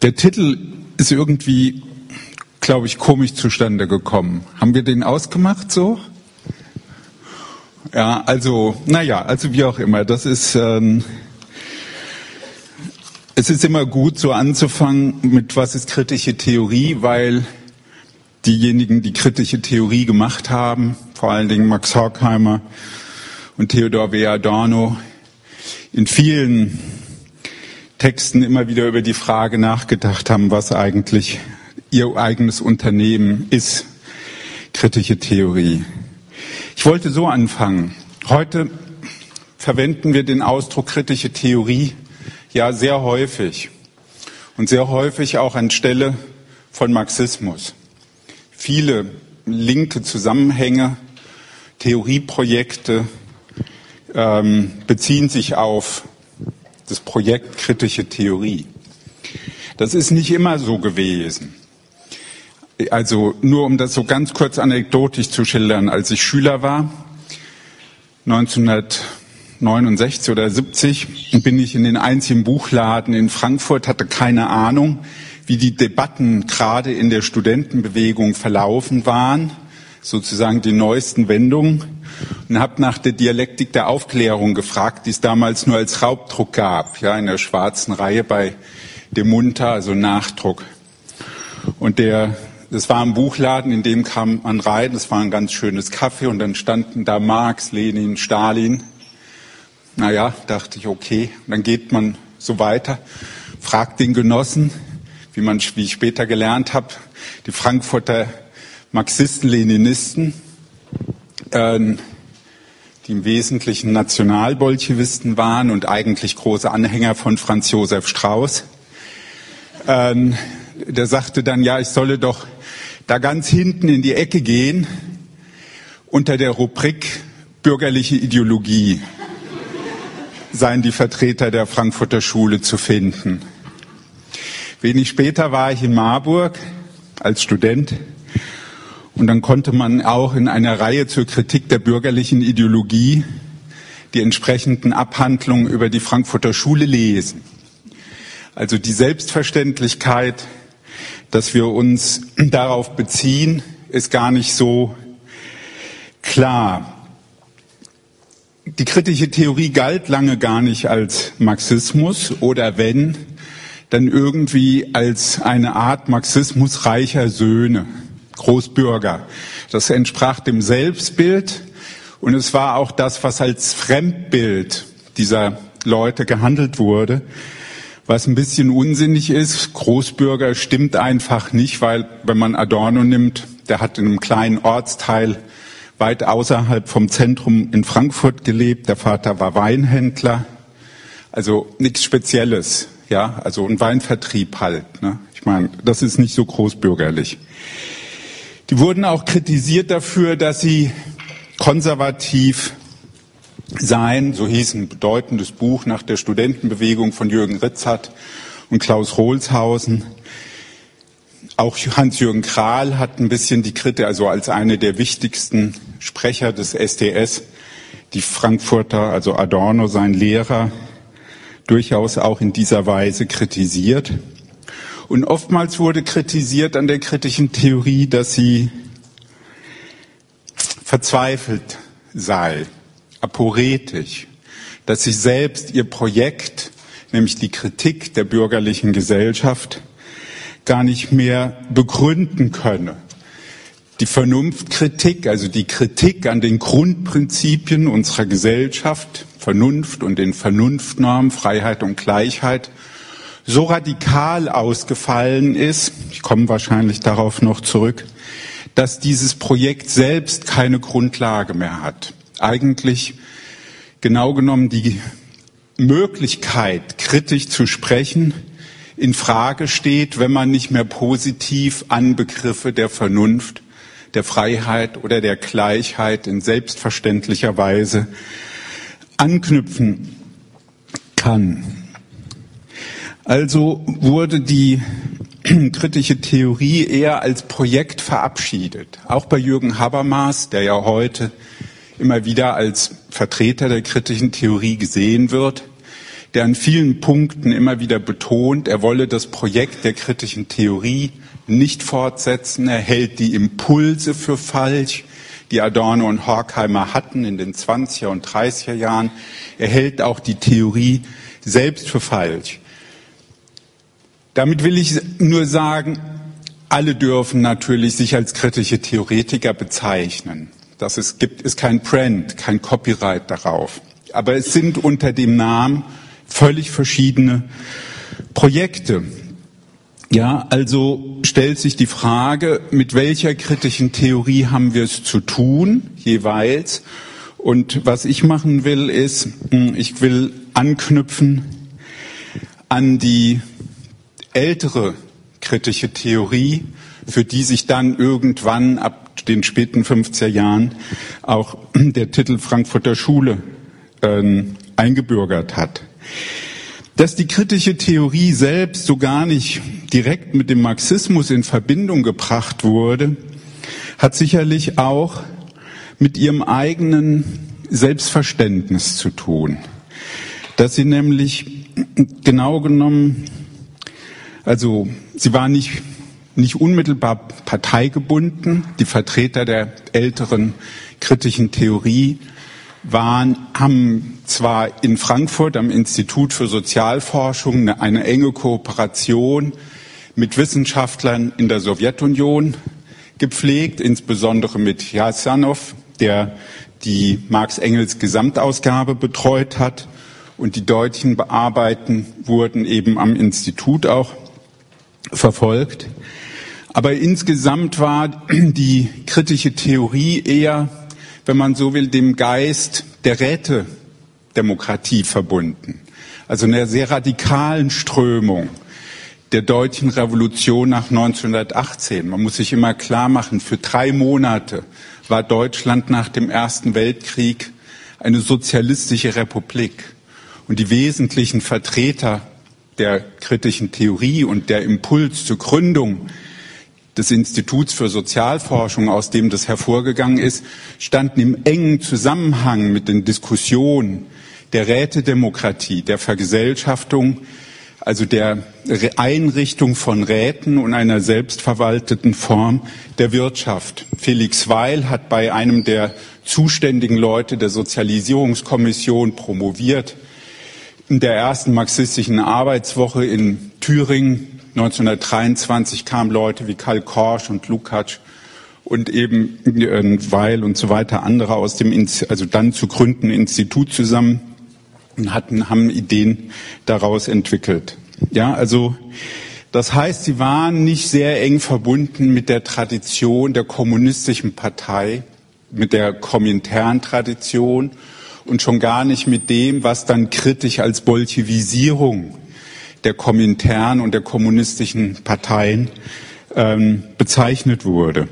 Der Titel ist irgendwie, glaube ich, komisch zustande gekommen. Haben wir den ausgemacht so? Ja, also wie auch immer. Das ist, es ist immer gut, so anzufangen mit was ist kritische Theorie, weil diejenigen, die kritische Theorie gemacht haben, vor allen Dingen Max Horkheimer und Theodor W. Adorno, in vielen Texten immer wieder über die Frage nachgedacht haben, was eigentlich ihr eigenes Unternehmen ist, kritische Theorie. Ich wollte so anfangen. Heute verwenden wir den Ausdruck kritische Theorie ja sehr häufig und sehr häufig auch anstelle von Marxismus. Viele linke Zusammenhänge, Theorieprojekte beziehen sich auf das Projekt kritische Theorie. Das ist nicht immer so gewesen. Also nur um das so ganz kurz anekdotisch zu schildern, als ich Schüler war, 1969 oder 70, bin ich in den einzigen Buchladen in Frankfurt, hatte keine Ahnung, wie die Debatten gerade in der Studentenbewegung verlaufen waren, sozusagen die neuesten Wendungen, und habe nach der Dialektik der Aufklärung gefragt, die es damals nur als Raubdruck gab, ja, in der schwarzen Reihe bei dem Munter, also Nachdruck. Und das war ein Buchladen, in dem kam man rein, das war ein ganz schönes Café und dann standen da Marx, Lenin, Stalin. Naja, dachte ich, okay, und dann geht man so weiter, fragt den Genossen, wie ich später gelernt habe, die Frankfurter Marxisten, Leninisten, die im Wesentlichen Nationalbolschewisten waren und eigentlich große Anhänger von Franz Josef Strauß. Der sagte dann, ja, ich solle doch da ganz hinten in die Ecke gehen, unter der Rubrik bürgerliche Ideologie seien die Vertreter der Frankfurter Schule zu finden. Wenig später war ich in Marburg als Student und dann konnte man auch in einer Reihe zur Kritik der bürgerlichen Ideologie die entsprechenden Abhandlungen über die Frankfurter Schule lesen. Also die Selbstverständlichkeit, dass wir uns darauf beziehen, ist gar nicht so klar. Die kritische Theorie galt lange gar nicht als Marxismus oder wenn, dann irgendwie als eine Art Marxismus reicher Söhne, Großbürger. Das entsprach dem Selbstbild und es war auch das, was als Fremdbild dieser Leute gehandelt wurde, was ein bisschen unsinnig ist. Großbürger stimmt einfach nicht, weil wenn man Adorno nimmt, der hat in einem kleinen Ortsteil weit außerhalb vom Zentrum in Frankfurt gelebt. Der Vater war Weinhändler, also nichts Spezielles, ja, also ein Weinvertrieb halt. Ne? Ich meine, das ist nicht so großbürgerlich. Die wurden auch kritisiert dafür, dass sie konservativ seien, so hieß ein bedeutendes Buch nach der Studentenbewegung von Jürgen Ritzert und Klaus Rohlshausen. Auch Hans-Jürgen Krahl hat ein bisschen die Kritik, also als eine der wichtigsten Sprecher des SDS, die Frankfurter, also Adorno, sein Lehrer, durchaus auch in dieser Weise kritisiert. Und oftmals wurde kritisiert an der kritischen Theorie, dass sie verzweifelt sei, aporetisch, dass sie selbst ihr Projekt, nämlich die Kritik der bürgerlichen Gesellschaft, gar nicht mehr begründen könne. Die Vernunftkritik, also die Kritik an den Grundprinzipien unserer Gesellschaft, Vernunft und den Vernunftnormen, Freiheit und Gleichheit, so radikal ausgefallen ist, ich komme wahrscheinlich darauf noch zurück, dass dieses Projekt selbst keine Grundlage mehr hat. Eigentlich genau genommen die Möglichkeit, kritisch zu sprechen, in Frage steht, wenn man nicht mehr positiv an Begriffe der Vernunft, der Freiheit oder der Gleichheit in selbstverständlicher Weise anknüpfen kann. Also wurde die kritische Theorie eher als Projekt verabschiedet. Auch bei Jürgen Habermas, der ja heute immer wieder als Vertreter der kritischen Theorie gesehen wird, der an vielen Punkten immer wieder betont, er wolle das Projekt der kritischen Theorie nicht fortsetzen. Er hält die Impulse für falsch, die Adorno und Horkheimer hatten in den 20er und 30er Jahren. Er hält auch die Theorie selbst für falsch. Damit will ich nur sagen, alle dürfen natürlich sich als kritische Theoretiker bezeichnen. Gibt es kein Brand, kein Copyright darauf. Aber es sind unter dem Namen völlig verschiedene Projekte. Ja, also stellt sich die Frage, mit welcher kritischen Theorie haben wir es zu tun, jeweils. Und was ich machen will, ist, ich will anknüpfen an die ältere kritische Theorie, für die sich dann irgendwann ab den späten 50er Jahren auch der Titel Frankfurter Schule eingebürgert hat. Dass die kritische Theorie selbst so gar nicht direkt mit dem Marxismus in Verbindung gebracht wurde, hat sicherlich auch mit ihrem eigenen Selbstverständnis zu tun. Dass sie nämlich genau genommen, also sie war nicht unmittelbar parteigebunden. Die Vertreter der älteren kritischen Theorie haben zwar in Frankfurt am Institut für Sozialforschung eine enge Kooperation mit Wissenschaftlern in der Sowjetunion gepflegt, insbesondere mit Jasanow, der die Marx-Engels-Gesamtausgabe betreut hat, und die deutschen Arbeiten wurden eben am Institut auch verfolgt. Aber insgesamt war die kritische Theorie eher, wenn man so will, dem Geist der Rätedemokratie verbunden. Also einer sehr radikalen Strömung der deutschen Revolution nach 1918. Man muss sich immer klar machen, für 3 Monate war Deutschland nach dem Ersten Weltkrieg eine sozialistische Republik. Und die wesentlichen Vertreter der kritischen Theorie und der Impuls zur Gründung des Instituts für Sozialforschung, aus dem das hervorgegangen ist, standen im engen Zusammenhang mit den Diskussionen der Rätedemokratie, der Vergesellschaftung, also der Einrichtung von Räten und einer selbstverwalteten Form der Wirtschaft. Felix Weil hat bei einem der zuständigen Leute der Sozialisierungskommission promoviert. In der ersten marxistischen Arbeitswoche in Thüringen 1923 kamen Leute wie Karl Korsch und Lukács und eben Weil und so weiter, andere aus dem dann zu gründenden Institut zusammen und haben Ideen daraus entwickelt. Ja, also das heißt, sie waren nicht sehr eng verbunden mit der Tradition der kommunistischen Partei, mit der Komintern-Tradition und schon gar nicht mit dem, was dann kritisch als Bolschewisierung der Komintern und der kommunistischen Parteien bezeichnet wurde.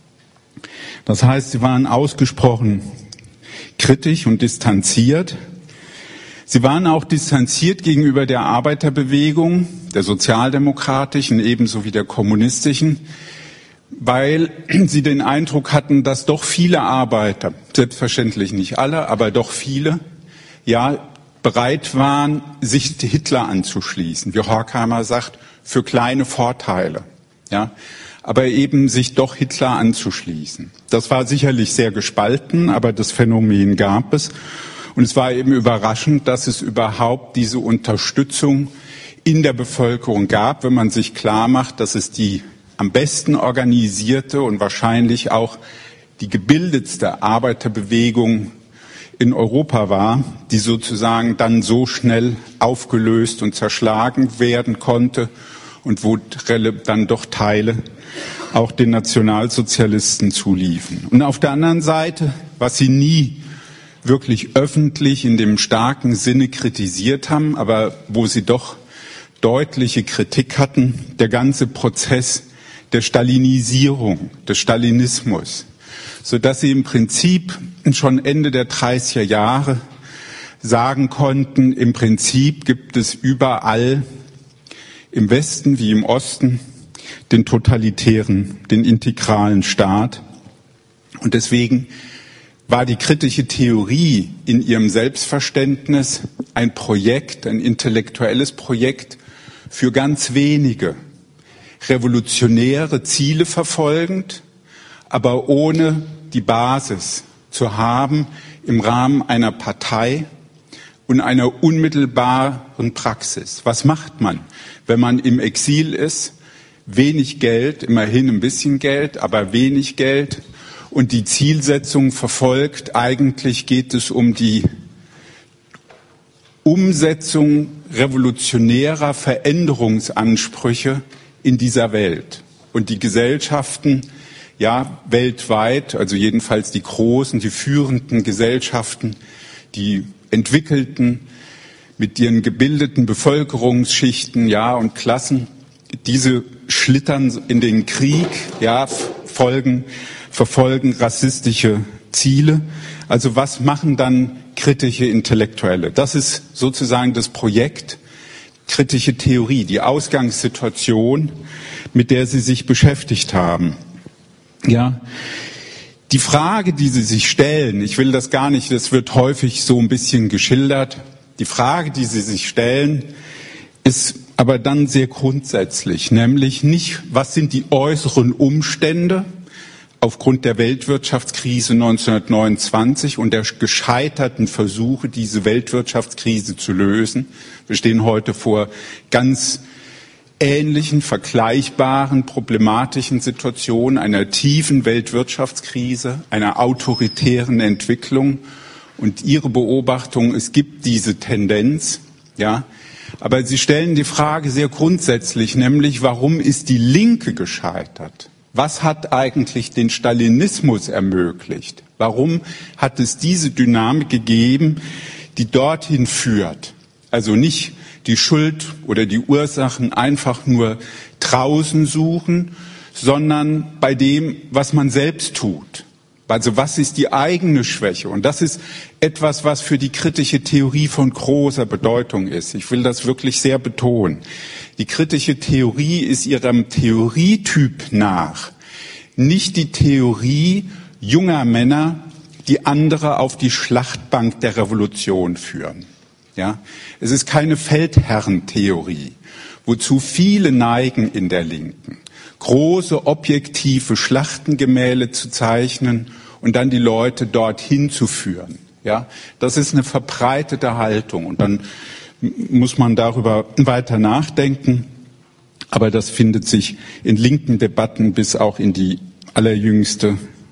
Das heißt, sie waren ausgesprochen kritisch und distanziert. Sie waren auch distanziert gegenüber der Arbeiterbewegung, der sozialdemokratischen ebenso wie der kommunistischen, weil sie den Eindruck hatten, dass doch viele Arbeiter, selbstverständlich nicht alle, aber doch viele, ja, bereit waren, sich Hitler anzuschließen, wie Horkheimer sagt, für kleine Vorteile, ja, aber eben sich doch Hitler anzuschließen. Das war sicherlich sehr gespalten, aber das Phänomen gab es. Und es war eben überraschend, dass es überhaupt diese Unterstützung in der Bevölkerung gab, wenn man sich klar macht, dass es die am besten organisierte und wahrscheinlich auch die gebildetste Arbeiterbewegung in Europa war, die sozusagen dann so schnell aufgelöst und zerschlagen werden konnte und wo dann doch Teile auch den Nationalsozialisten zuliefen. Und auf der anderen Seite, was sie nie wirklich öffentlich in dem starken Sinne kritisiert haben, aber wo sie doch deutliche Kritik hatten, der ganze Prozess der Stalinisierung, des Stalinismus, sodass sie im Prinzip schon Ende der 30er Jahre sagen konnten, im Prinzip gibt es überall im Westen wie im Osten den totalitären, den integralen Staat. Und deswegen war die kritische Theorie in ihrem Selbstverständnis ein Projekt, ein intellektuelles Projekt für ganz wenige, revolutionäre Ziele verfolgend, aber ohne die Basis zu haben im Rahmen einer Partei und einer unmittelbaren Praxis. Was macht man, wenn man im Exil ist? Wenig Geld, immerhin ein bisschen Geld, aber wenig Geld und die Zielsetzung verfolgt. Eigentlich geht es um die Umsetzung revolutionärer Veränderungsansprüche in dieser Welt. Und die Gesellschaften, ja, weltweit, also jedenfalls die großen, die führenden Gesellschaften, die entwickelten, mit ihren gebildeten Bevölkerungsschichten, ja, und Klassen, diese schlittern in den Krieg, ja, verfolgen rassistische Ziele. Also was machen dann kritische Intellektuelle? Das ist sozusagen das Projekt kritische Theorie, die Ausgangssituation, mit der sie sich beschäftigt haben. Ja, die Frage, die sie sich stellen, ich will das gar nicht, das wird häufig so ein bisschen geschildert, die Frage, die sie sich stellen, ist aber dann sehr grundsätzlich, nämlich nicht, was sind die äußeren Umstände aufgrund der Weltwirtschaftskrise 1929 und der gescheiterten Versuche, diese Weltwirtschaftskrise zu lösen. Wir stehen heute vor ganz ähnlichen, vergleichbaren, problematischen Situationen einer tiefen Weltwirtschaftskrise, einer autoritären Entwicklung. Und Ihre Beobachtung, es gibt diese Tendenz, ja. Aber Sie stellen die Frage sehr grundsätzlich, nämlich, warum ist die Linke gescheitert? Was hat eigentlich den Stalinismus ermöglicht? Warum hat es diese Dynamik gegeben, die dorthin führt? Also nicht die Schuld oder die Ursachen einfach nur draußen suchen, sondern bei dem, was man selbst tut. Also was ist die eigene Schwäche? Und das ist etwas, was für die kritische Theorie von großer Bedeutung ist. Ich will das wirklich sehr betonen. Die kritische Theorie ist ihrem Theorietyp nach nicht die Theorie junger Männer, die andere auf die Schlachtbank der Revolution führen. Ja, es ist keine Feldherrentheorie, wozu viele neigen in der Linken, große objektive Schlachtengemälde zu zeichnen und dann die Leute dorthin zu führen. Ja, das ist eine verbreitete Haltung und dann muss man darüber weiter nachdenken. Aber das findet sich in linken Debatten bis auch in die allerjüngste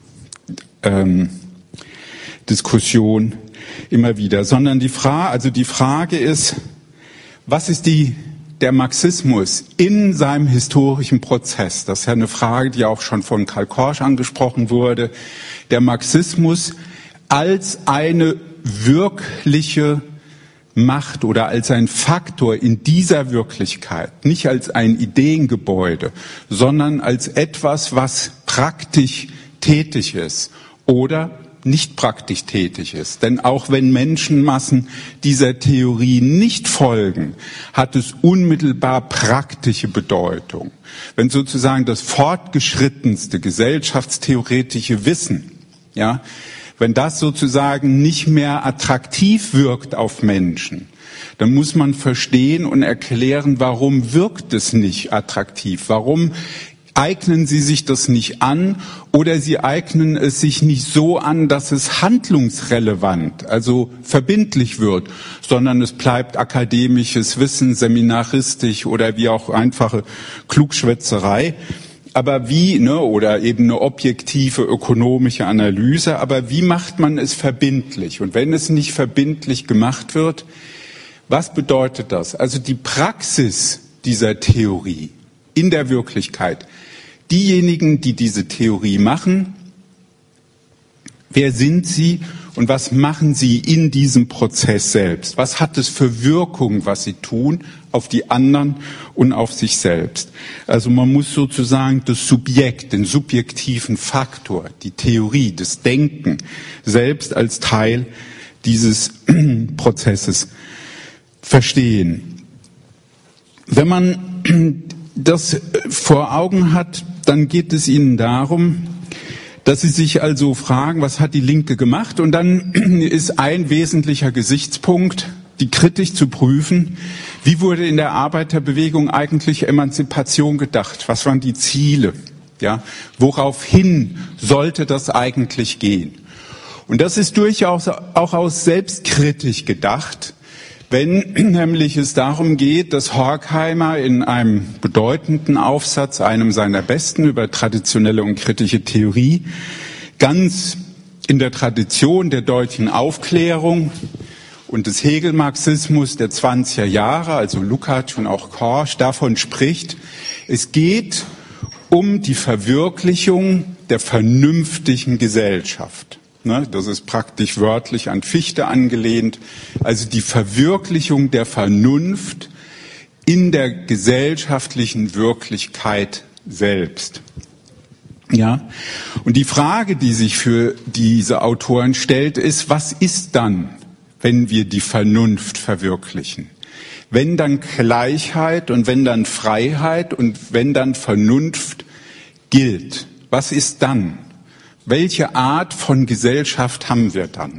Diskussion immer wieder. Sondern die Frage ist, was ist der Marxismus in seinem historischen Prozess? Das ist ja eine Frage, die auch schon von Karl Korsch angesprochen wurde. Der Marxismus als eine wirkliche Macht oder als ein Faktor in dieser Wirklichkeit, nicht als ein Ideengebäude, sondern als etwas, was praktisch tätig ist oder nicht praktisch tätig ist. Denn auch wenn Menschenmassen dieser Theorie nicht folgen, hat es unmittelbar praktische Bedeutung. Wenn sozusagen das fortgeschrittenste gesellschaftstheoretische Wissen, ja, wenn das sozusagen nicht mehr attraktiv wirkt auf Menschen, dann muss man verstehen und erklären, warum wirkt es nicht attraktiv? Warum eignen sie sich das nicht an oder sie eignen es sich nicht so an, dass es handlungsrelevant, also verbindlich wird, sondern es bleibt akademisches Wissen, seminaristisch oder wie auch einfache Klugschwätzerei. Aber oder eben eine objektive ökonomische Analyse, aber wie macht man es verbindlich? Und wenn es nicht verbindlich gemacht wird, was bedeutet das? Also die Praxis dieser Theorie in der Wirklichkeit. Diejenigen, die diese Theorie machen, wer sind sie und was machen sie in diesem Prozess selbst? Was hat es für Wirkung, was sie tun, auf die anderen und auf sich selbst? Also man muss sozusagen das Subjekt, den subjektiven Faktor, die Theorie, das Denken selbst als Teil dieses Prozesses verstehen. Wenn man das vor Augen hat, dann geht es Ihnen darum, dass Sie sich also fragen, was hat die Linke gemacht? Und dann ist ein wesentlicher Gesichtspunkt, die kritisch zu prüfen, wie wurde in der Arbeiterbewegung eigentlich Emanzipation gedacht? Was waren die Ziele? Ja, woraufhin sollte das eigentlich gehen? Und das ist durchaus auch aus selbstkritisch gedacht, wenn nämlich es darum geht, dass Horkheimer in einem bedeutenden Aufsatz, einem seiner besten über traditionelle und kritische Theorie, ganz in der Tradition der deutschen Aufklärung und des Hegel-Marxismus der 20er Jahre, also Lukács und auch Korsch, davon spricht, es geht um die Verwirklichung der vernünftigen Gesellschaft. Das ist praktisch wörtlich an Fichte angelehnt, also die Verwirklichung der Vernunft in der gesellschaftlichen Wirklichkeit selbst. Ja, und die Frage, die sich für diese Autoren stellt, ist, was ist dann, wenn wir die Vernunft verwirklichen? Wenn dann Gleichheit und wenn dann Freiheit und wenn dann Vernunft gilt, was ist dann? Welche Art von Gesellschaft haben wir dann?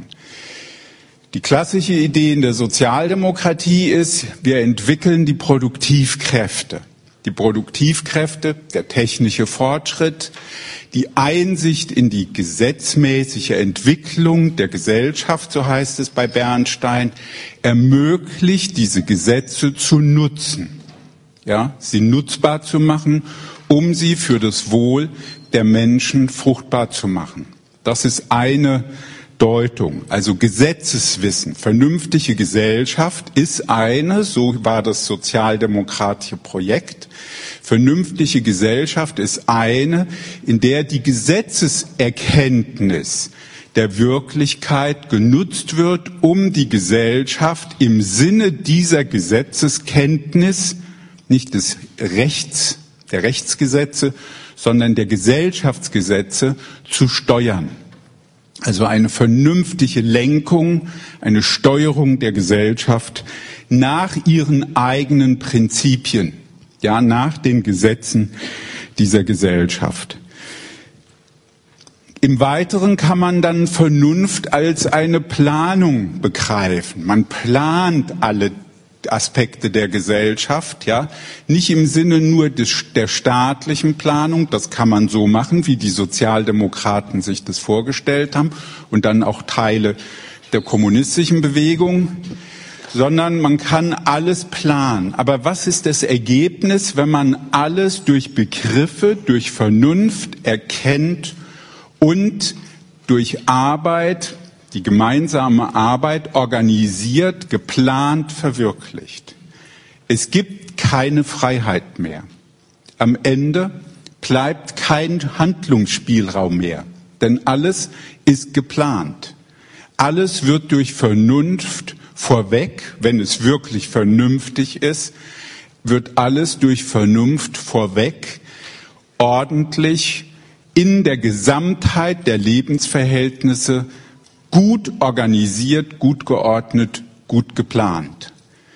Die klassische Idee in der Sozialdemokratie ist, wir entwickeln die Produktivkräfte. Die Produktivkräfte, der technische Fortschritt, die Einsicht in die gesetzmäßige Entwicklung der Gesellschaft, so heißt es bei Bernstein, ermöglicht, diese Gesetze zu nutzen, ja, sie nutzbar zu machen, um sie für das Wohl der Menschen fruchtbar zu machen. Das ist eine Deutung. Also Gesetzeswissen, vernünftige Gesellschaft ist eine, so war das sozialdemokratische Projekt, vernünftige Gesellschaft ist eine, in der die Gesetzeserkenntnis der Wirklichkeit genutzt wird, um die Gesellschaft im Sinne dieser Gesetzeskenntnis, nicht des Rechts, der Rechtsgesetze, sondern der Gesellschaftsgesetze zu steuern. Also eine vernünftige Lenkung, eine Steuerung der Gesellschaft nach ihren eigenen Prinzipien, ja, nach den Gesetzen dieser Gesellschaft. Im Weiteren kann man dann Vernunft als eine Planung begreifen. Man plant alle Aspekte der Gesellschaft, ja, nicht im Sinne nur der staatlichen Planung, das kann man so machen, wie die Sozialdemokraten sich das vorgestellt haben und dann auch Teile der kommunistischen Bewegung, sondern man kann alles planen. Aber was ist das Ergebnis, wenn man alles durch Begriffe, durch Vernunft erkennt und durch Arbeit, die gemeinsame Arbeit organisiert, geplant, verwirklicht? Es gibt keine Freiheit mehr. Am Ende bleibt kein Handlungsspielraum mehr, denn alles ist geplant. Alles wird durch Vernunft vorweg, wenn es wirklich vernünftig ist, wird alles durch Vernunft vorweg ordentlich in der Gesamtheit der Lebensverhältnisse gut organisiert, gut geordnet, gut geplant.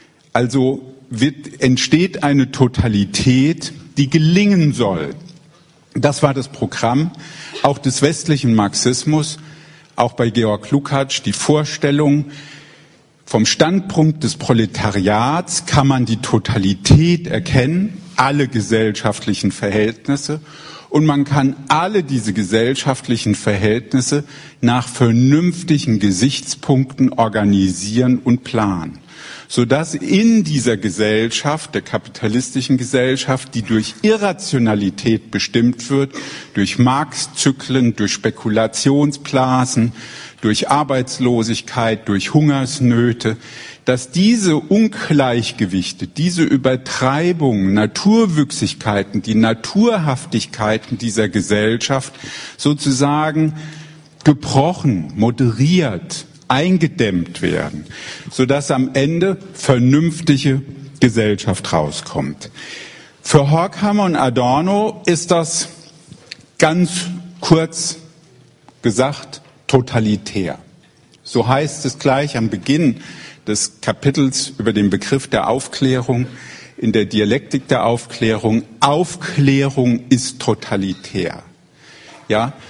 Also entsteht eine Totalität, die gelingen soll. Das war das Programm auch des westlichen Marxismus, auch bei Georg Lukács, die Vorstellung, vom Standpunkt des Proletariats kann man die Totalität erkennen, alle gesellschaftlichen Verhältnisse, und man kann alle diese gesellschaftlichen Verhältnisse nach vernünftigen Gesichtspunkten organisieren und planen, sodass in dieser Gesellschaft, der kapitalistischen Gesellschaft, die durch Irrationalität bestimmt wird, durch Marktzyklen, durch Spekulationsblasen, durch Arbeitslosigkeit, durch Hungersnöte, dass diese Ungleichgewichte, diese Übertreibungen, Naturwüchsigkeiten, die Naturhaftigkeiten dieser Gesellschaft sozusagen gebrochen, moderiert, eingedämmt werden, sodass am Ende vernünftige Gesellschaft rauskommt. Für Horkheimer und Adorno ist das ganz kurz gesagt totalitär. So heißt es gleich am Beginn des Kapitels über den Begriff der Aufklärung in der Dialektik der Aufklärung. Aufklärung ist totalitär. Ja,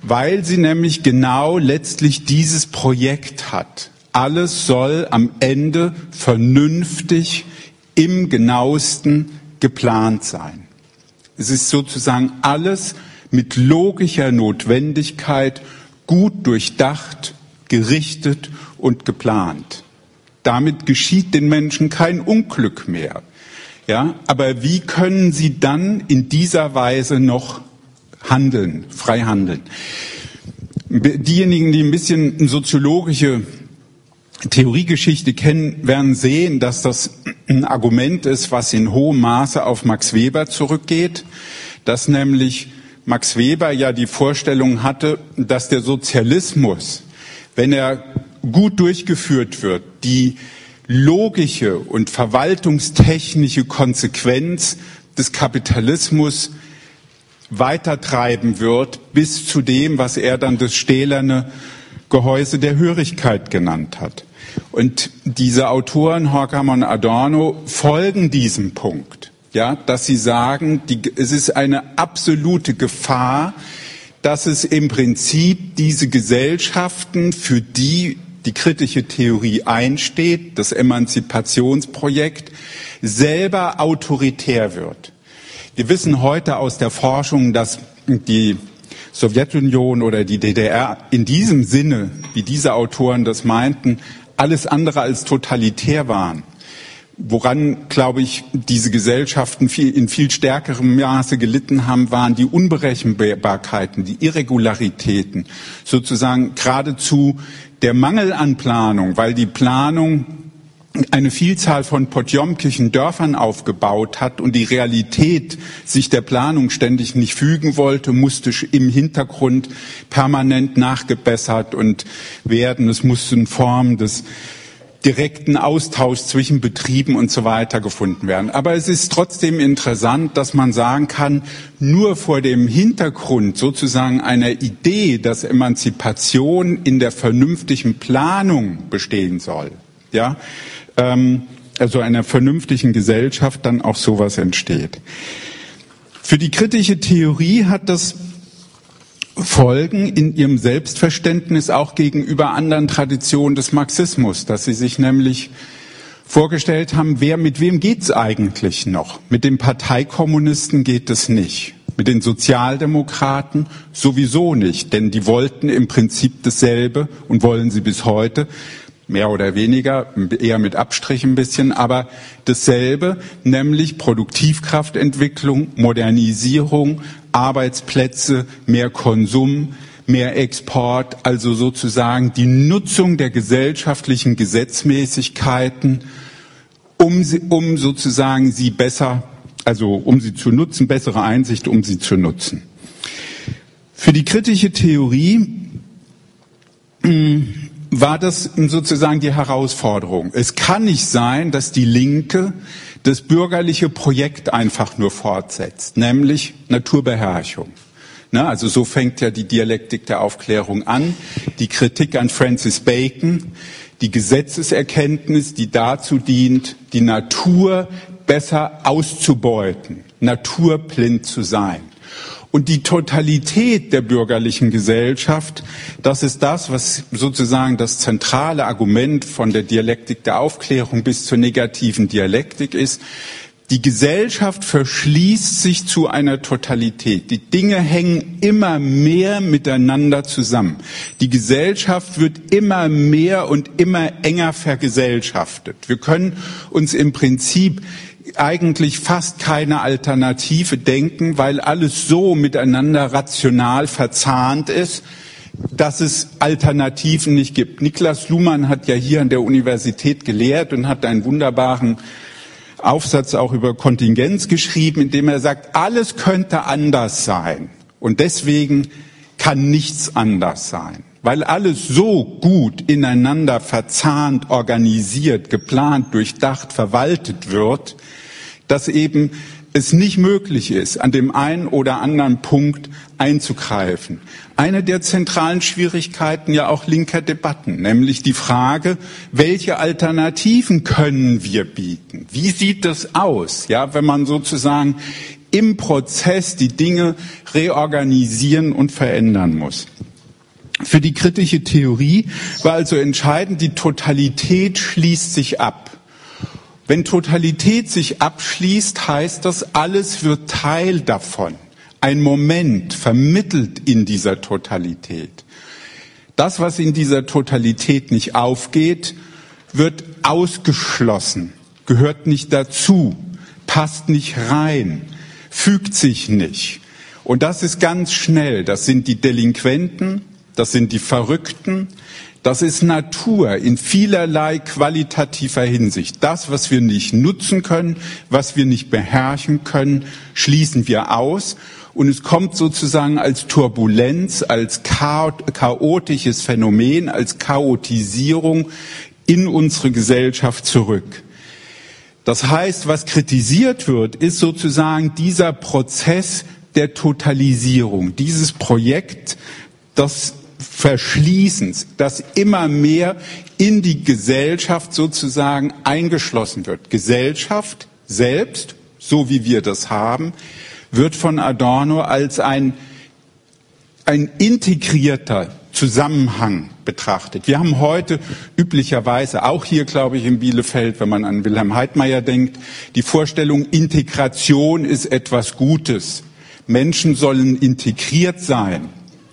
weil sie nämlich genau letztlich dieses Projekt hat. Alles soll am Ende vernünftig im genauesten geplant sein. Es ist sozusagen alles mit logischer Notwendigkeit gut durchdacht, gerichtet und geplant. Damit geschieht den Menschen kein Unglück mehr. Ja, aber wie können sie dann in dieser Weise noch handeln, frei handeln? Diejenigen, die ein bisschen soziologische Theoriegeschichte kennen, werden sehen, dass das ein Argument ist, was in hohem Maße auf Max Weber zurückgeht, dass nämlich Max Weber ja die Vorstellung hatte, dass der Sozialismus, wenn er gut durchgeführt wird, die logische und verwaltungstechnische Konsequenz des Kapitalismus weitertreiben wird bis zu dem, was er dann das stählerne Gehäuse der Hörigkeit genannt hat. Und diese Autoren, Horkheimer und Adorno, folgen diesem Punkt, ja, dass sie sagen, es ist eine absolute Gefahr, dass es im Prinzip diese Gesellschaften, für die die kritische Theorie einsteht, das Emanzipationsprojekt, selber autoritär wird. Wir wissen heute aus der Forschung, dass die Sowjetunion oder die DDR in diesem Sinne, wie diese Autoren das meinten, alles andere als totalitär waren. Woran, glaube ich, diese Gesellschaften in viel stärkerem Maße gelitten haben, waren die Unberechenbarkeiten, die Irregularitäten, sozusagen geradezu der Mangel an Planung, weil die Planung eine Vielzahl von potjomkischen Dörfern aufgebaut hat und die Realität sich der Planung ständig nicht fügen wollte, musste im Hintergrund permanent nachgebessert und werden. Es mussten Formen des direkten Austausch zwischen Betrieben und so weiter gefunden werden. Aber es ist trotzdem interessant, dass man sagen kann, nur vor dem Hintergrund sozusagen einer Idee, dass Emanzipation in der vernünftigen Planung bestehen soll, ja, also einer vernünftigen Gesellschaft dann auch sowas entsteht. Für die kritische Theorie hat das Folgen in ihrem Selbstverständnis auch gegenüber anderen Traditionen des Marxismus, dass sie sich nämlich vorgestellt haben, mit wem geht's eigentlich noch? Mit den Parteikommunisten geht es nicht. Mit den Sozialdemokraten sowieso nicht, denn die wollten im Prinzip dasselbe und wollen sie bis heute, mehr oder weniger, eher mit Abstrich ein bisschen, aber dasselbe, nämlich Produktivkraftentwicklung, Modernisierung, Arbeitsplätze, mehr Konsum, mehr Export, also sozusagen die Nutzung der gesellschaftlichen Gesetzmäßigkeiten, um sozusagen sie besser, also um sie zu nutzen, bessere Einsicht, um sie zu nutzen. Für die kritische Theorie war das sozusagen die Herausforderung. Es kann nicht sein, dass die Linke das bürgerliche Projekt einfach nur fortsetzt, nämlich Naturbeherrschung. Also so fängt ja die Dialektik der Aufklärung an, die Kritik an Francis Bacon, die Gesetzeserkenntnis, die dazu dient, die Natur besser auszubeuten, naturblind zu sein. Und die Totalität der bürgerlichen Gesellschaft, das ist das, was sozusagen das zentrale Argument von der Dialektik der Aufklärung bis zur negativen Dialektik ist. Die Gesellschaft verschließt sich zu einer Totalität. Die Dinge hängen immer mehr miteinander zusammen. Die Gesellschaft wird immer mehr und immer enger vergesellschaftet. Wir können uns im Prinzip eigentlich fast keine Alternative denken, weil alles so miteinander rational verzahnt ist, dass es Alternativen nicht gibt. Niklas Luhmann hat ja hier an der Universität gelehrt und hat einen wunderbaren Aufsatz auch über Kontingenz geschrieben, in dem er sagt, alles könnte anders sein und deswegen kann nichts anders sein. Weil alles so gut ineinander verzahnt, organisiert, geplant, durchdacht, verwaltet wird, dass eben es nicht möglich ist, an dem einen oder anderen Punkt einzugreifen. Eine der zentralen Schwierigkeiten ja auch linker Debatten, nämlich die Frage, welche Alternativen können wir bieten? Wie sieht das aus, ja, wenn man sozusagen im Prozess die Dinge reorganisieren und verändern muss. Für die kritische Theorie war also entscheidend, die Totalität schließt sich ab. Wenn Totalität sich abschließt, heißt das, alles wird Teil davon. Ein Moment vermittelt in dieser Totalität. Das, was in dieser Totalität nicht aufgeht, wird ausgeschlossen, gehört nicht dazu, passt nicht rein, fügt sich nicht. Und das ist ganz schnell. Das sind die Delinquenten, das sind die Verrückten, das ist Natur in vielerlei qualitativer Hinsicht. Das, was wir nicht nutzen können, was wir nicht beherrschen können, schließen wir aus. Und es kommt sozusagen als Turbulenz, als chaotisches Phänomen, als Chaotisierung in unsere Gesellschaft zurück. Das heißt, was kritisiert wird, ist sozusagen dieser Prozess der Totalisierung, dieses Projekt des Verschließens, das immer mehr in die Gesellschaft sozusagen eingeschlossen wird. Gesellschaft selbst, so wie wir das haben, wird von Adorno als ein integrierter Zusammenhang betrachtet. Wir haben heute üblicherweise, auch hier glaube ich in Bielefeld, wenn man an Wilhelm Heidmeier denkt, die Vorstellung, Integration ist etwas Gutes. Menschen sollen integriert sein.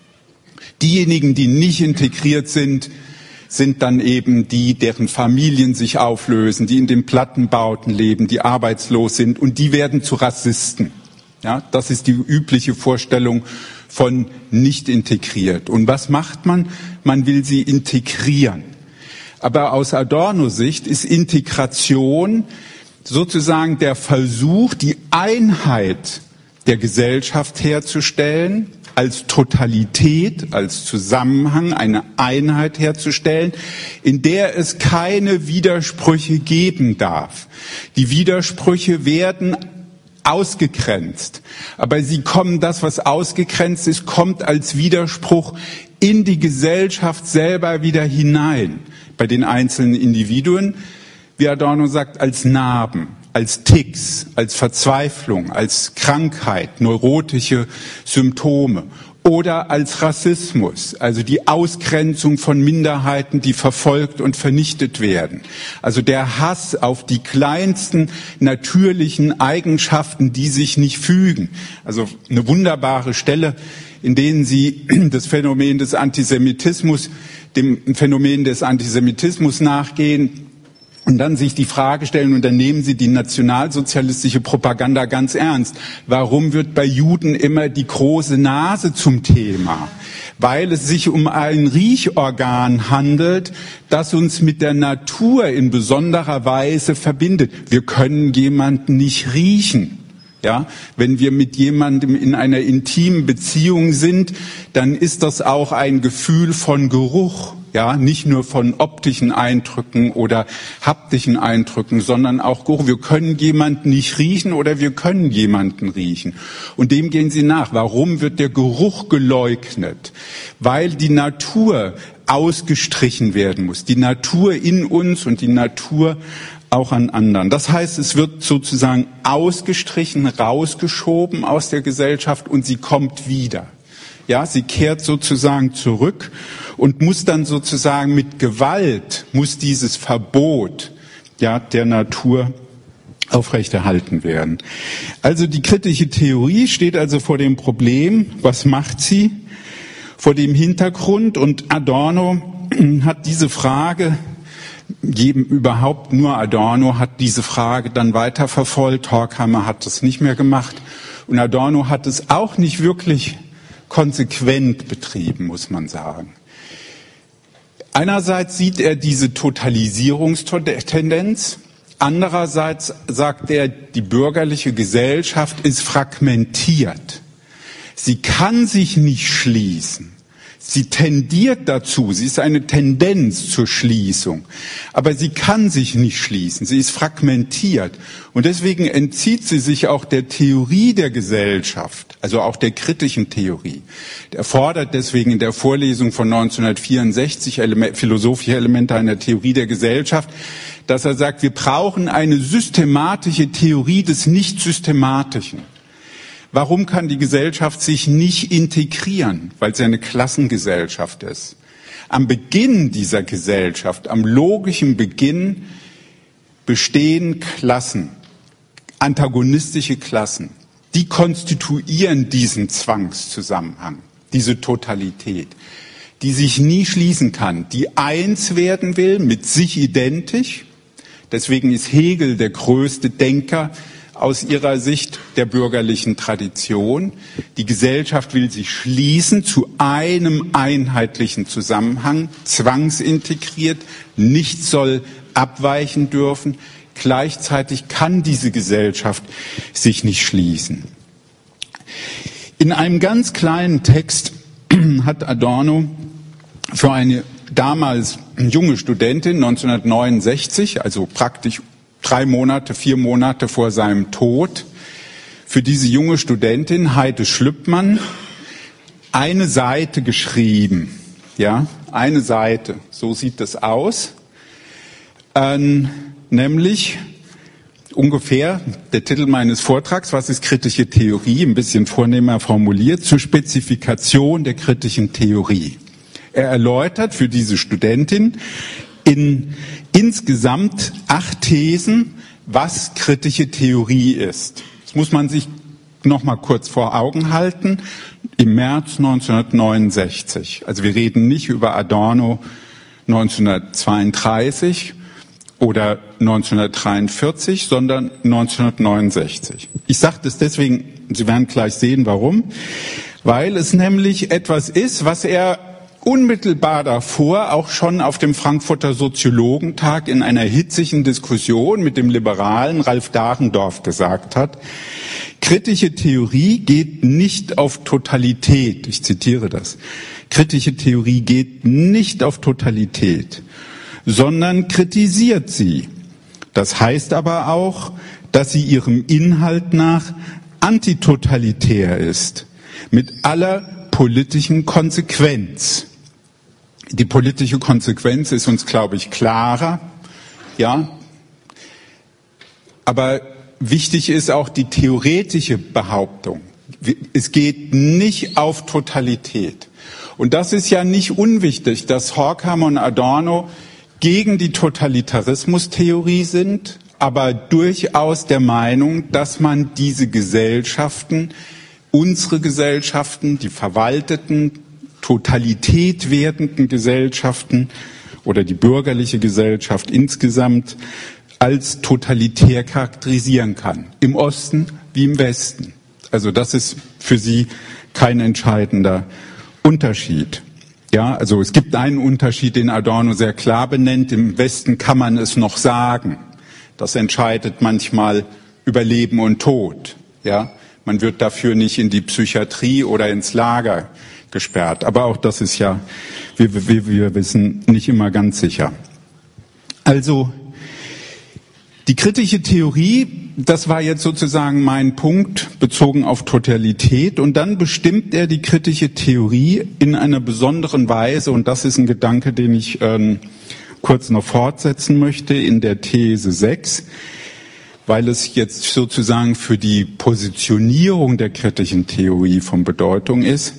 Diejenigen, die nicht integriert sind, sind dann eben die, deren Familien sich auflösen, die in den Plattenbauten leben, die arbeitslos sind und die werden zu Rassisten. Ja, das ist die übliche Vorstellung von nicht integriert. Und was macht man? Man will sie integrieren. Aber aus Adornos Sicht ist Integration sozusagen der Versuch, die Einheit der Gesellschaft herzustellen, als Totalität, als Zusammenhang, eine Einheit herzustellen, in der es keine Widersprüche geben darf. Die Widersprüche werden ausgegrenzt. Aber sie kommen, das, was ausgegrenzt ist, kommt als Widerspruch in die Gesellschaft selber wieder hinein. Bei den einzelnen Individuen, wie Adorno sagt, als Narben, als Ticks, als Verzweiflung, als Krankheit, neurotische Symptome oder als Rassismus, also die Ausgrenzung von Minderheiten, die verfolgt und vernichtet werden. Also der Hass auf die kleinsten natürlichen Eigenschaften, die sich nicht fügen. Also eine wunderbare Stelle, in denen sie das Phänomen des Antisemitismus, dem Phänomen des Antisemitismus nachgehen. Und dann sich die Frage stellen, und dann nehmen sie die nationalsozialistische Propaganda ganz ernst. Warum wird bei Juden immer die große Nase zum Thema? Weil es sich um ein Riechorgan handelt, das uns mit der Natur in besonderer Weise verbindet. Wir können jemanden nicht riechen. Ja, wenn wir mit jemandem in einer intimen Beziehung sind, dann ist das auch ein Gefühl von Geruch. Ja, nicht nur von optischen Eindrücken oder haptischen Eindrücken, sondern auch Geruch. Wir können jemanden nicht riechen oder wir können jemanden riechen. Und dem gehen sie nach. Warum wird der Geruch geleugnet? Weil die Natur ausgestrichen werden muss. Die Natur in uns und die Natur auch an anderen. Das heißt, es wird sozusagen ausgestrichen, rausgeschoben aus der Gesellschaft und sie kommt wieder. Ja, sie kehrt sozusagen zurück und muss dann sozusagen mit Gewalt, muss dieses Verbot, ja, der Natur aufrechterhalten werden. Also die kritische Theorie steht also vor dem Problem, was macht sie? Vor dem Hintergrund, und Adorno hat diese Frage, überhaupt nur Adorno hat diese Frage dann weiterverfolgt, Horkheimer hat das nicht mehr gemacht und Adorno hat es auch nicht wirklich konsequent betrieben, muss man sagen. Einerseits sieht er diese Totalisierungstendenz, andererseits sagt er, die bürgerliche Gesellschaft ist fragmentiert. Sie kann sich nicht schließen. Sie tendiert dazu, sie ist eine Tendenz zur Schließung, aber sie kann sich nicht schließen, sie ist fragmentiert und deswegen entzieht sie sich auch der Theorie der Gesellschaft, also auch der kritischen Theorie. Er fordert deswegen in der Vorlesung von 1964 philosophische Elemente einer Theorie der Gesellschaft, dass er sagt, wir brauchen eine systematische Theorie des Nicht-Systematischen. Warum kann die Gesellschaft sich nicht integrieren? Weil sie eine Klassengesellschaft ist. Am Beginn dieser Gesellschaft, am logischen Beginn, bestehen Klassen, antagonistische Klassen. Die konstituieren diesen Zwangszusammenhang, diese Totalität, die sich nie schließen kann, die eins werden will, mit sich identisch. Deswegen ist Hegel der größte Denker aus ihrer Sicht der bürgerlichen Tradition. Die Gesellschaft will sich schließen zu einem einheitlichen Zusammenhang, zwangsintegriert, nichts soll abweichen dürfen. Gleichzeitig kann diese Gesellschaft sich nicht schließen. In einem ganz kleinen Text hat Adorno für eine damals junge Studentin 1969, also praktisch 4 Monate vor seinem Tod, für diese junge Studentin Heide Schlüppmann eine Seite geschrieben. Ja, eine Seite, so sieht es aus. Nämlich ungefähr der Titel meines Vortrags, was ist kritische Theorie, ein bisschen vornehmer formuliert, zur Spezifikation der kritischen Theorie. Er erläutert für diese Studentin in insgesamt 8 Thesen, was kritische Theorie ist. Das muss man sich noch mal kurz vor Augen halten. Im März 1969. Also wir reden nicht über Adorno 1932 oder 1943, sondern 1969. Ich sage das deswegen, Sie werden gleich sehen, warum. Weil es nämlich etwas ist, was er unmittelbar davor auch schon auf dem Frankfurter Soziologentag in einer hitzigen Diskussion mit dem liberalen Ralf Dahrendorf gesagt hat. Kritische Theorie geht nicht auf Totalität. Ich zitiere das. Kritische Theorie geht nicht auf Totalität, sondern kritisiert sie. Das heißt aber auch, dass sie ihrem Inhalt nach antitotalitär ist, mit aller politischen Konsequenz. Die politische Konsequenz ist uns, glaube ich, klarer, ja. Aber wichtig ist auch die theoretische Behauptung. Es geht nicht auf Totalität. Und das ist ja nicht unwichtig, dass Horkheimer und Adorno gegen die Totalitarismustheorie sind, aber durchaus der Meinung, dass man diese Gesellschaften, unsere Gesellschaften, die verwalteten, Totalität werdenden Gesellschaften oder die bürgerliche Gesellschaft insgesamt als totalitär charakterisieren kann. Im Osten wie im Westen. Also das ist für sie kein entscheidender Unterschied. Ja, also es gibt einen Unterschied, den Adorno sehr klar benennt. Im Westen kann man es noch sagen. Das entscheidet manchmal über Leben und Tod. Ja, man wird dafür nicht in die Psychiatrie oder ins Lager gesperrt. Aber auch das ist ja, wir wissen, nicht immer ganz sicher. Also die kritische Theorie, das war jetzt sozusagen mein Punkt bezogen auf Totalität. Und dann bestimmt er die kritische Theorie in einer besonderen Weise. Und das ist ein Gedanke, den ich kurz noch fortsetzen möchte in der These 6, weil es jetzt sozusagen für die Positionierung der kritischen Theorie von Bedeutung ist.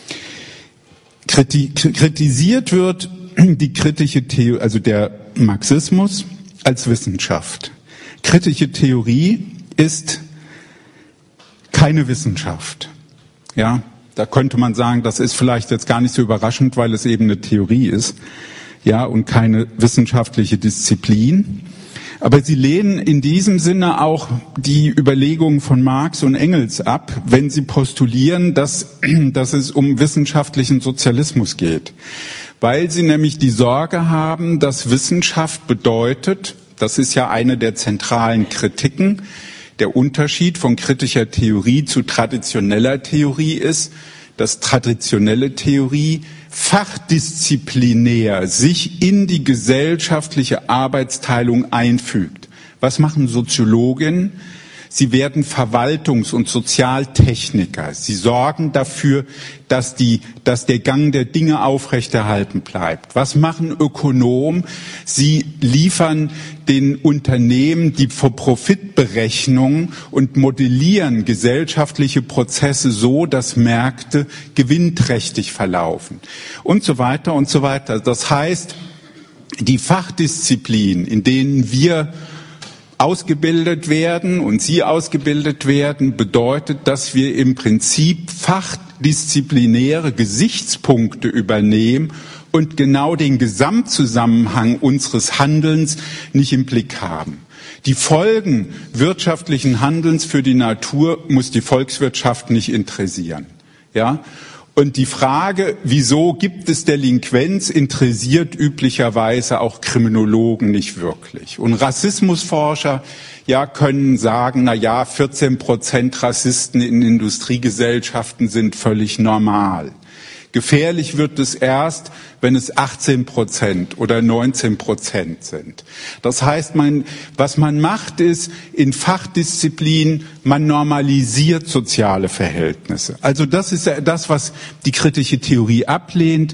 Kritisiert wird die kritische Theorie, also der Marxismus als Wissenschaft. Kritische Theorie ist keine Wissenschaft. Ja, da könnte man sagen, das ist vielleicht jetzt gar nicht so überraschend, weil es eben eine Theorie ist, ja, und keine wissenschaftliche Disziplin. Aber sie lehnen in diesem Sinne auch die Überlegungen von Marx und Engels ab, wenn sie postulieren, dass es um wissenschaftlichen Sozialismus geht. Weil sie nämlich die Sorge haben, dass Wissenschaft bedeutet, das ist ja eine der zentralen Kritiken, der Unterschied von kritischer Theorie zu traditioneller Theorie ist, dass traditionelle Theorie fachdisziplinär sich in die gesellschaftliche Arbeitsteilung einfügt. Was machen Soziologen? Sie werden Verwaltungs- und Sozialtechniker. Sie sorgen dafür, dass der Gang der Dinge aufrechterhalten bleibt. Was machen Ökonomen? Sie liefern den Unternehmen die Profitberechnung und modellieren gesellschaftliche Prozesse so, dass Märkte gewinnträchtig verlaufen und so weiter und so weiter. Das heißt, die Fachdisziplinen, in denen wir ausgebildet werden und Sie ausgebildet werden, bedeutet, dass wir im Prinzip fachdisziplinäre Gesichtspunkte übernehmen und genau den Gesamtzusammenhang unseres Handelns nicht im Blick haben. Die Folgen wirtschaftlichen Handelns für die Natur muss die Volkswirtschaft nicht interessieren. Ja? Und die Frage, wieso gibt es Delinquenz, interessiert üblicherweise auch Kriminologen nicht wirklich. Und Rassismusforscher, können sagen, 14% Rassisten in Industriegesellschaften sind völlig normal. Gefährlich wird es erst, wenn es 18% oder 19% sind. Das heißt, was man macht, ist in Fachdisziplinen, man normalisiert soziale Verhältnisse. Also das ist das, was die kritische Theorie ablehnt.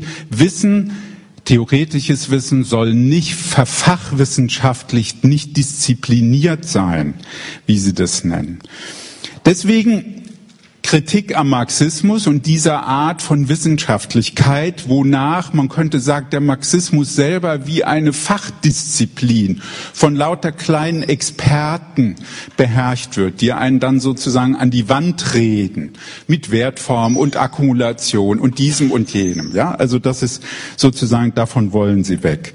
Theoretisches Wissen soll nicht verfachwissenschaftlich, nicht diszipliniert sein, wie sie das nennen. Deswegen Kritik am Marxismus und dieser Art von Wissenschaftlichkeit, wonach, man könnte sagen, der Marxismus selber wie eine Fachdisziplin von lauter kleinen Experten beherrscht wird, die einen dann sozusagen an die Wand reden mit Wertform und Akkumulation und diesem und jenem. Ja, also das ist sozusagen, davon wollen sie weg.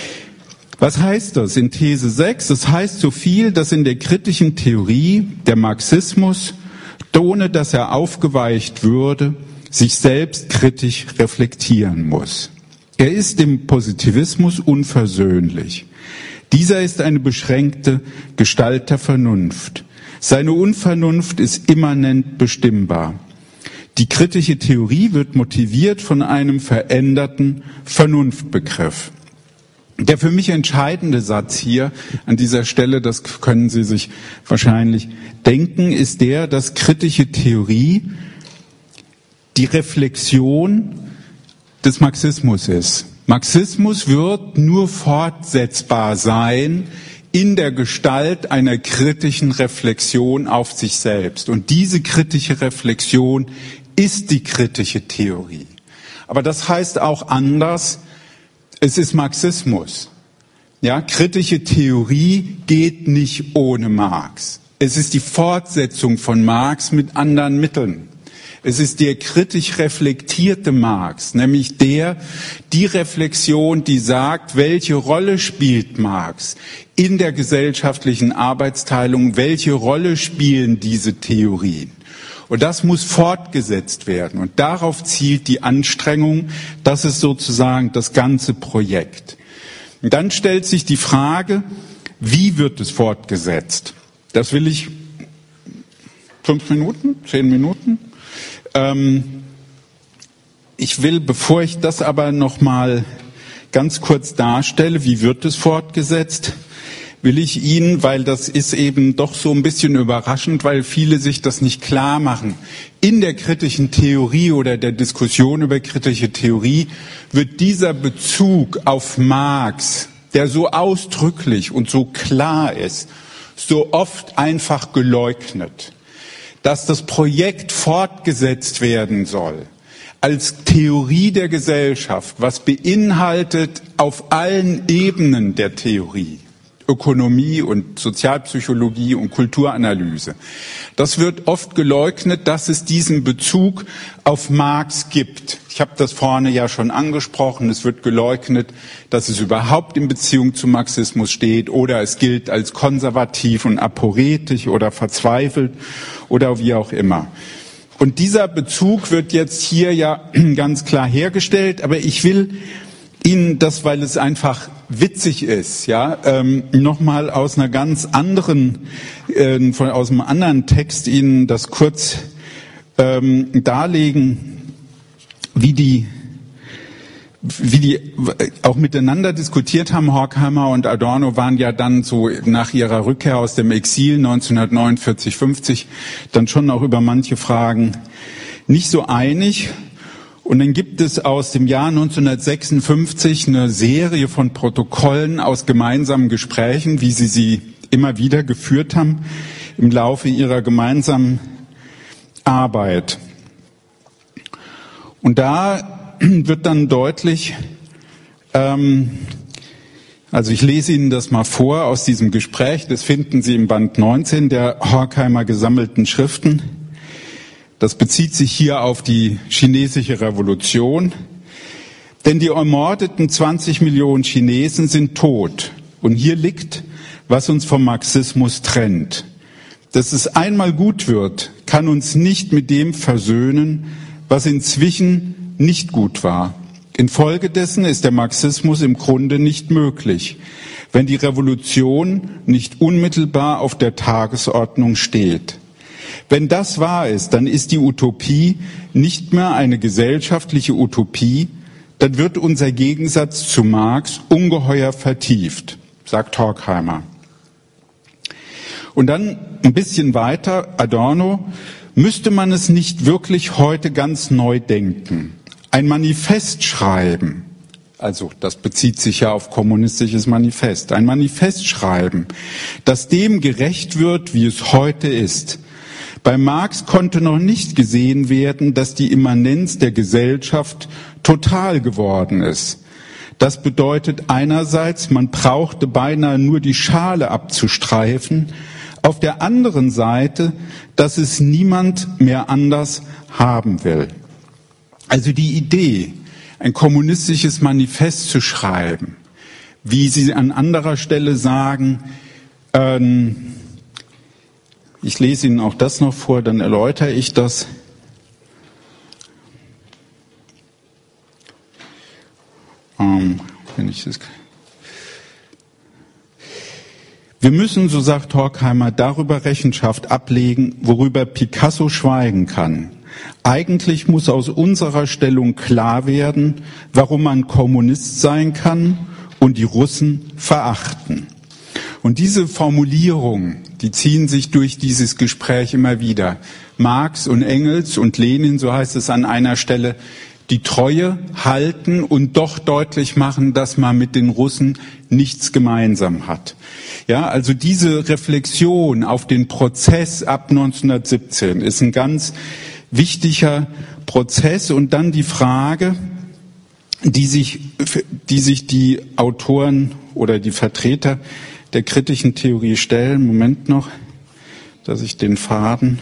Was heißt das in These 6? Das heißt so viel, dass in der kritischen Theorie der Marxismus, ohne dass er aufgeweicht würde, sich selbst kritisch reflektieren muss. Er ist dem Positivismus unversöhnlich. Dieser ist eine beschränkte Gestalt der Vernunft. Seine Unvernunft ist immanent bestimmbar. Die kritische Theorie wird motiviert von einem veränderten Vernunftbegriff. Der für mich entscheidende Satz hier an dieser Stelle, das können Sie sich wahrscheinlich denken, ist der, dass kritische Theorie die Reflexion des Marxismus ist. Marxismus wird nur fortsetzbar sein in der Gestalt einer kritischen Reflexion auf sich selbst. Und diese kritische Reflexion ist die kritische Theorie. Aber das heißt auch anders, es ist Marxismus. Ja, kritische Theorie geht nicht ohne Marx. Es ist die Fortsetzung von Marx mit anderen Mitteln. Es ist der kritisch reflektierte Marx, nämlich die Reflexion, die sagt, welche Rolle spielt Marx in der gesellschaftlichen Arbeitsteilung, welche Rolle spielen diese Theorien. Und das muss fortgesetzt werden. Und darauf zielt die Anstrengung, das ist sozusagen das ganze Projekt. Und dann stellt sich die Frage, wie wird es fortgesetzt? Das will ich 5 Minuten, 10 Minuten. Ich will, bevor ich das aber noch mal ganz kurz darstelle, wie wird es fortgesetzt, will ich Ihnen, weil das ist eben doch so ein bisschen überraschend, weil viele sich das nicht klar machen. In der kritischen Theorie oder der Diskussion über kritische Theorie wird dieser Bezug auf Marx, der so ausdrücklich und so klar ist, so oft einfach geleugnet. Dass das Projekt fortgesetzt werden soll als Theorie der Gesellschaft, was beinhaltet auf allen Ebenen der Theorie, Ökonomie und Sozialpsychologie und Kulturanalyse. Das wird oft geleugnet, dass es diesen Bezug auf Marx gibt. Ich habe das vorne ja schon angesprochen. Es wird geleugnet, dass es überhaupt in Beziehung zum Marxismus steht oder es gilt als konservativ und aporetisch oder verzweifelt oder wie auch immer. Und dieser Bezug wird jetzt hier ja ganz klar hergestellt, aber ich will Ihnen das, weil es einfach witzig ist, nochmal aus einer ganz anderen, aus einem anderen Text Ihnen das kurz darlegen, wie wie die auch miteinander diskutiert haben, Horkheimer und Adorno waren ja dann so nach ihrer Rückkehr aus dem Exil 1949, 50 dann schon auch über manche Fragen nicht so einig. Und dann gibt es aus dem Jahr 1956 eine Serie von Protokollen aus gemeinsamen Gesprächen, wie sie immer wieder geführt haben im Laufe ihrer gemeinsamen Arbeit. Und da wird dann deutlich, also ich lese Ihnen das mal vor aus diesem Gespräch, das finden Sie im Band 19 der Horkheimer gesammelten Schriften. Das bezieht sich hier auf die chinesische Revolution. Denn die ermordeten 20 Millionen Chinesen sind tot. Und hier liegt, was uns vom Marxismus trennt. Dass es einmal gut wird, kann uns nicht mit dem versöhnen, was inzwischen nicht gut war. Infolgedessen ist der Marxismus im Grunde nicht möglich, wenn die Revolution nicht unmittelbar auf der Tagesordnung steht. Wenn das wahr ist, dann ist die Utopie nicht mehr eine gesellschaftliche Utopie, dann wird unser Gegensatz zu Marx ungeheuer vertieft, sagt Horkheimer. Und dann ein bisschen weiter, Adorno, müsste man es nicht wirklich heute ganz neu denken? Ein Manifest schreiben, also das bezieht sich ja auf kommunistisches Manifest, ein Manifest schreiben, das dem gerecht wird, wie es heute ist. Bei Marx konnte noch nicht gesehen werden, dass die Immanenz der Gesellschaft total geworden ist. Das bedeutet einerseits, man brauchte beinahe nur die Schale abzustreifen, auf der anderen Seite, dass es niemand mehr anders haben will. Also die Idee, ein kommunistisches Manifest zu schreiben, wie Sie an anderer Stelle sagen, ich lese Ihnen auch das noch vor, dann erläutere ich das. Wir müssen, so sagt Horkheimer, darüber Rechenschaft ablegen, worüber Picasso schweigen kann. Eigentlich muss aus unserer Stellung klar werden, warum man Kommunist sein kann und die Russen verachten. Und diese Formulierungen, die ziehen sich durch dieses Gespräch immer wieder. Marx und Engels und Lenin, so heißt es an einer Stelle, die Treue halten und doch deutlich machen, dass man mit den Russen nichts gemeinsam hat. Ja, also diese Reflexion auf den Prozess ab 1917 ist ein ganz wichtiger Prozess. Und dann die Frage, die sich die Autoren oder die Vertreter der kritischen Theorie stellen. Moment noch, dass ich den Faden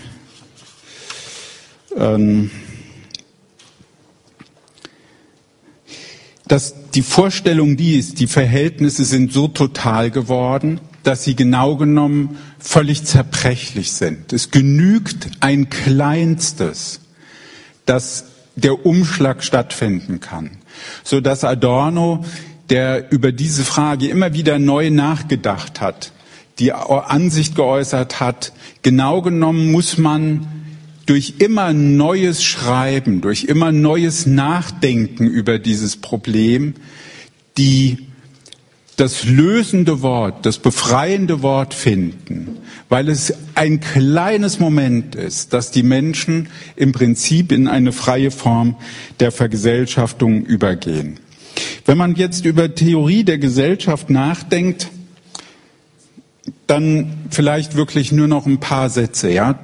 dass die Vorstellung die ist, die Verhältnisse sind so total geworden, dass sie genau genommen völlig zerbrechlich sind. Es genügt ein Kleinstes, dass der Umschlag stattfinden kann, so dass Adorno, der über diese Frage immer wieder neu nachgedacht hat, die Ansicht geäußert hat, genau genommen muss man durch immer neues Schreiben, durch immer neues Nachdenken über dieses Problem, das lösende Wort, das befreiende Wort finden, weil es ein kleines Moment ist, dass die Menschen im Prinzip in eine freie Form der Vergesellschaftung übergehen. Wenn man jetzt über Theorie der Gesellschaft nachdenkt, dann vielleicht wirklich nur noch ein paar Sätze, ja,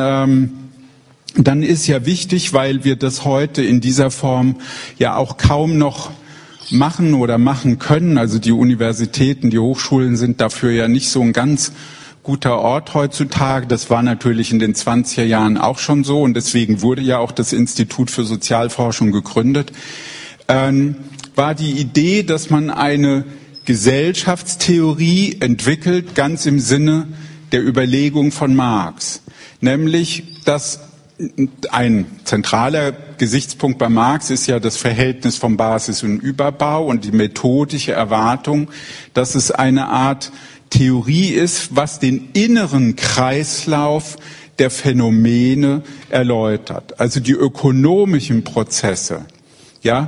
dann ist ja wichtig, weil wir das heute in dieser Form ja auch kaum noch machen oder machen können. Also die Universitäten, die Hochschulen sind dafür ja nicht so ein ganz guter Ort heutzutage. Das war natürlich in den 20er Jahren auch schon so und deswegen wurde ja auch das Institut für Sozialforschung gegründet. War die Idee, dass man eine Gesellschaftstheorie entwickelt, ganz im Sinne der Überlegung von Marx. Nämlich, dass ein zentraler Gesichtspunkt bei Marx ist ja das Verhältnis von Basis und Überbau und die methodische Erwartung, dass es eine Art Theorie ist, was den inneren Kreislauf der Phänomene erläutert. Also die ökonomischen Prozesse, ja,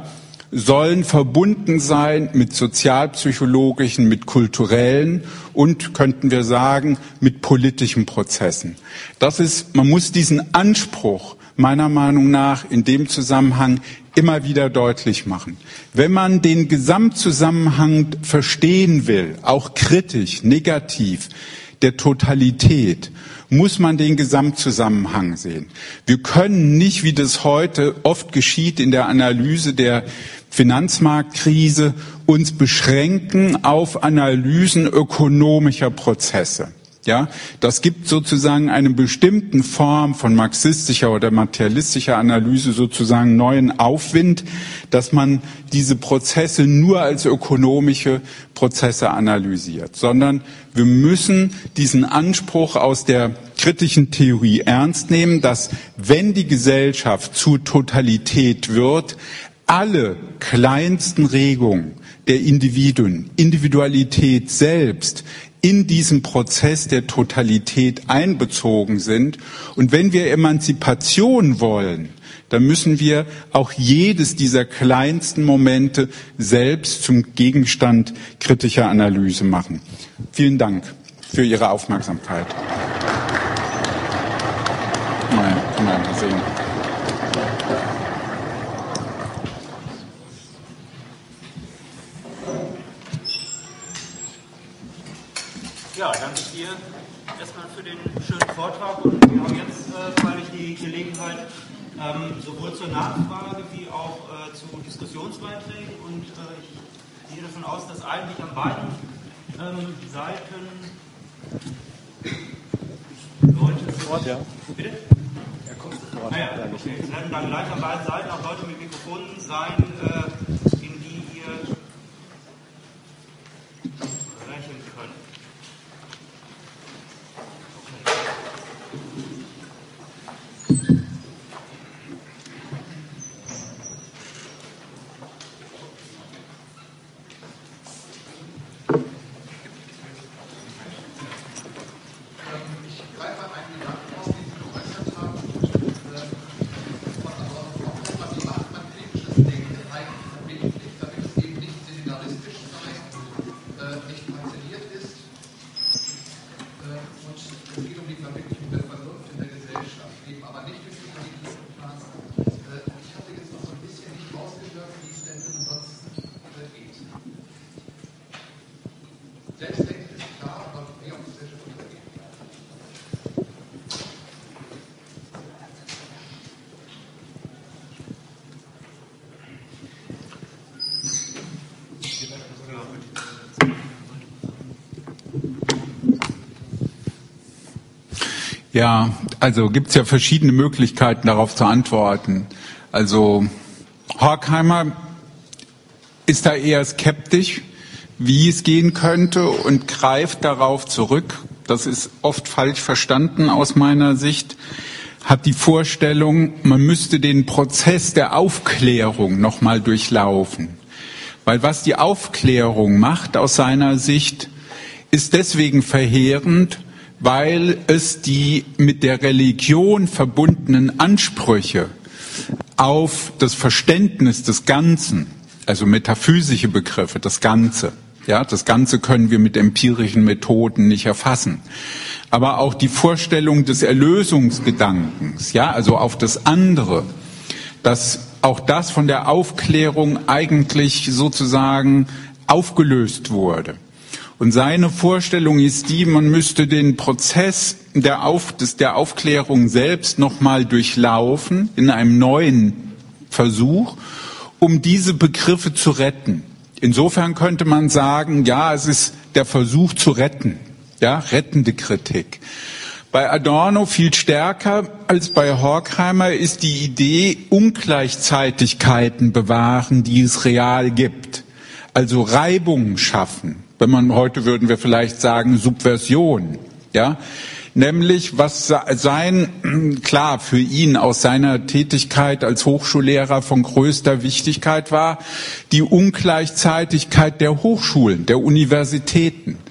sollen verbunden sein mit sozialpsychologischen, mit kulturellen und, könnten wir sagen, mit politischen Prozessen. Man muss diesen Anspruch meiner Meinung nach in dem Zusammenhang immer wieder deutlich machen. Wenn man den Gesamtzusammenhang verstehen will, auch kritisch, negativ, der Totalität, muss man den Gesamtzusammenhang sehen. Wir können nicht, wie das heute oft geschieht in der Analyse der Finanzmarktkrise, uns beschränken auf Analysen ökonomischer Prozesse. Ja, das gibt sozusagen eine bestimmten Form von marxistischer oder materialistischer Analyse sozusagen neuen Aufwind, dass man diese Prozesse nur als ökonomische Prozesse analysiert, sondern wir müssen diesen Anspruch aus der kritischen Theorie ernst nehmen, dass wenn die Gesellschaft zu Totalität wird, alle kleinsten Regungen der Individuen, Individualität selbst, in diesen Prozess der Totalität einbezogen sind. Und wenn wir Emanzipation wollen, dann müssen wir auch jedes dieser kleinsten Momente selbst zum Gegenstand kritischer Analyse machen. Vielen Dank für Ihre Aufmerksamkeit. Mal sehen. Ja, danke dir erstmal für den schönen Vortrag und wir haben jetzt freilich die Gelegenheit, sowohl zur Nachfrage wie auch zu Diskussionsbeiträgen und ich gehe davon aus, dass eigentlich an beiden Seiten Leute sofort, ja. Bitte? Er kommt sofort. Ah, ja, okay. Es werden dann gleich an beiden Seiten auch Leute mit Mikrofonen sein, in die ihr sprechen könnt. Ja, also gibt's ja verschiedene Möglichkeiten, darauf zu antworten. Also Horkheimer ist da eher skeptisch, wie es gehen könnte und greift darauf zurück. Das ist oft falsch verstanden aus meiner Sicht. Hat die Vorstellung, man müsste den Prozess der Aufklärung nochmal durchlaufen. Weil was die Aufklärung macht aus seiner Sicht, ist deswegen verheerend, weil es die mit der Religion verbundenen Ansprüche auf das Verständnis des Ganzen, also metaphysische Begriffe, das Ganze, ja, das Ganze können wir mit empirischen Methoden nicht erfassen. Aber auch die Vorstellung des Erlösungsgedankens, ja, also auf das andere, dass auch das von der Aufklärung eigentlich sozusagen aufgelöst wurde. Und seine Vorstellung ist die, man müsste den Prozess der Aufklärung selbst nochmal durchlaufen in einem neuen Versuch, um diese Begriffe zu retten. Insofern könnte man sagen, ja, es ist der Versuch zu retten, ja, rettende Kritik. Bei Adorno viel stärker als bei Horkheimer ist die Idee, Ungleichzeitigkeiten bewahren, die es real gibt. Also Reibung schaffen. Würden wir vielleicht sagen, Subversion, ja. Nämlich, was klar für ihn aus seiner Tätigkeit als Hochschullehrer von größter Wichtigkeit war, die Ungleichzeitigkeit der Hochschulen, der Universitäten.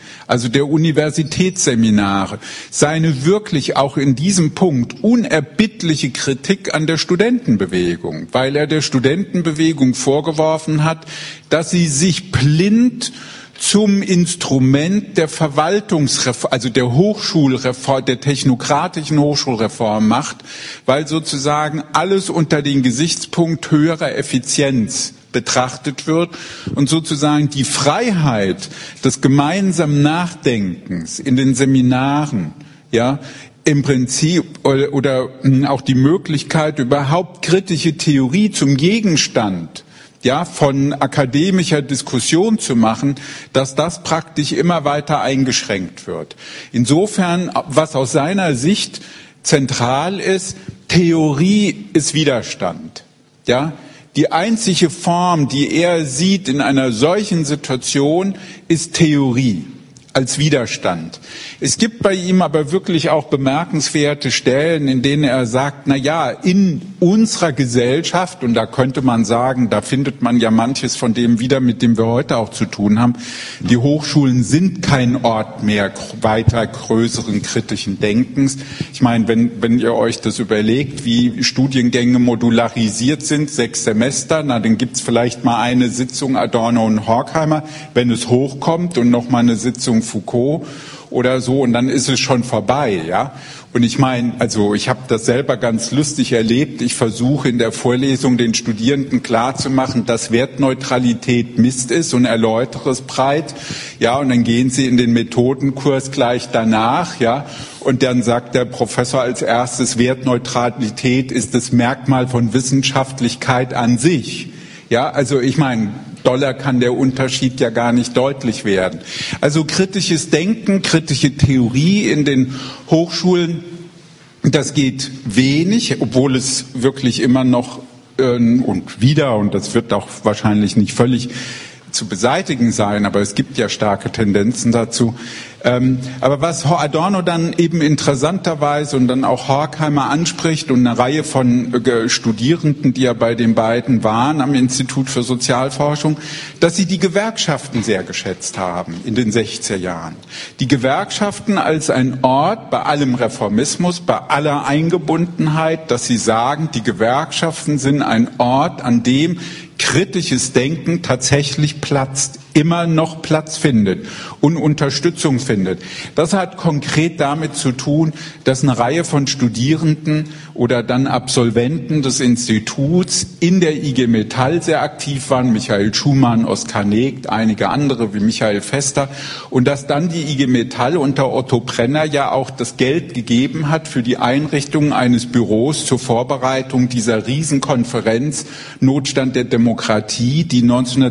also der Universitätsseminare, seine wirklich auch in diesem Punkt unerbittliche Kritik an der Studentenbewegung, weil er der Studentenbewegung vorgeworfen hat, dass sie sich blind zum Instrument der Verwaltungsreform, also der Hochschulreform, der technokratischen Hochschulreform macht, weil sozusagen alles unter den Gesichtspunkt höherer Effizienz betrachtet wird und sozusagen die Freiheit des gemeinsamen Nachdenkens in den Seminaren, ja, im Prinzip oder auch die Möglichkeit, überhaupt kritische Theorie zum Gegenstand, ja, von akademischer Diskussion zu machen, dass das praktisch immer weiter eingeschränkt wird. Insofern, was aus seiner Sicht zentral ist, Theorie ist Widerstand, ja. Die einzige Form, die er sieht in einer solchen Situation, ist Theorie als Widerstand. Es gibt bei ihm aber wirklich auch bemerkenswerte Stellen, in denen er sagt, na ja, in unserer Gesellschaft, und da könnte man sagen, da findet man ja manches von dem wieder, mit dem wir heute auch zu tun haben, die Hochschulen sind kein Ort mehr weiter größeren kritischen Denkens. Ich meine, wenn ihr euch das überlegt, wie Studiengänge modularisiert sind, 6 Semester, na, dann gibt's vielleicht mal eine Sitzung Adorno und Horkheimer, wenn es hochkommt, und noch mal eine Sitzung Foucault oder so, und dann ist es schon vorbei, ja. Und ich meine, also ich habe das selber ganz lustig erlebt. Ich versuche in der Vorlesung den Studierenden klarzumachen, dass Wertneutralität Mist ist, und erläutere es breit, ja. Und dann gehen sie in den Methodenkurs gleich danach, ja. Und dann sagt der Professor als erstes, Wertneutralität ist das Merkmal von Wissenschaftlichkeit an sich. Ja, also ich meine, doller kann der Unterschied ja gar nicht deutlich werden. Also kritisches Denken, kritische Theorie in den Hochschulen, das geht wenig, obwohl es wirklich immer noch und das wird auch wahrscheinlich nicht völlig zu beseitigen sein, aber es gibt ja starke Tendenzen dazu. Aber was Adorno dann eben interessanterweise und dann auch Horkheimer anspricht und eine Reihe von Studierenden, die ja bei den beiden waren am Institut für Sozialforschung, dass sie die Gewerkschaften sehr geschätzt haben in den 60er Jahren. Die Gewerkschaften als ein Ort bei allem Reformismus, bei aller Eingebundenheit, dass sie sagen, die Gewerkschaften sind ein Ort, an dem kritisches Denken tatsächlich platzt, immer noch Platz findet und Unterstützung findet. Das hat konkret damit zu tun, dass eine Reihe von Studierenden oder dann Absolventen des Instituts in der IG Metall sehr aktiv waren, Michael Schumann, Oskar Negt, einige andere wie Michael Fester, und dass dann die IG Metall unter Otto Brenner ja auch das Geld gegeben hat für die Einrichtung eines Büros zur Vorbereitung dieser Riesenkonferenz Notstand der Demokratie, die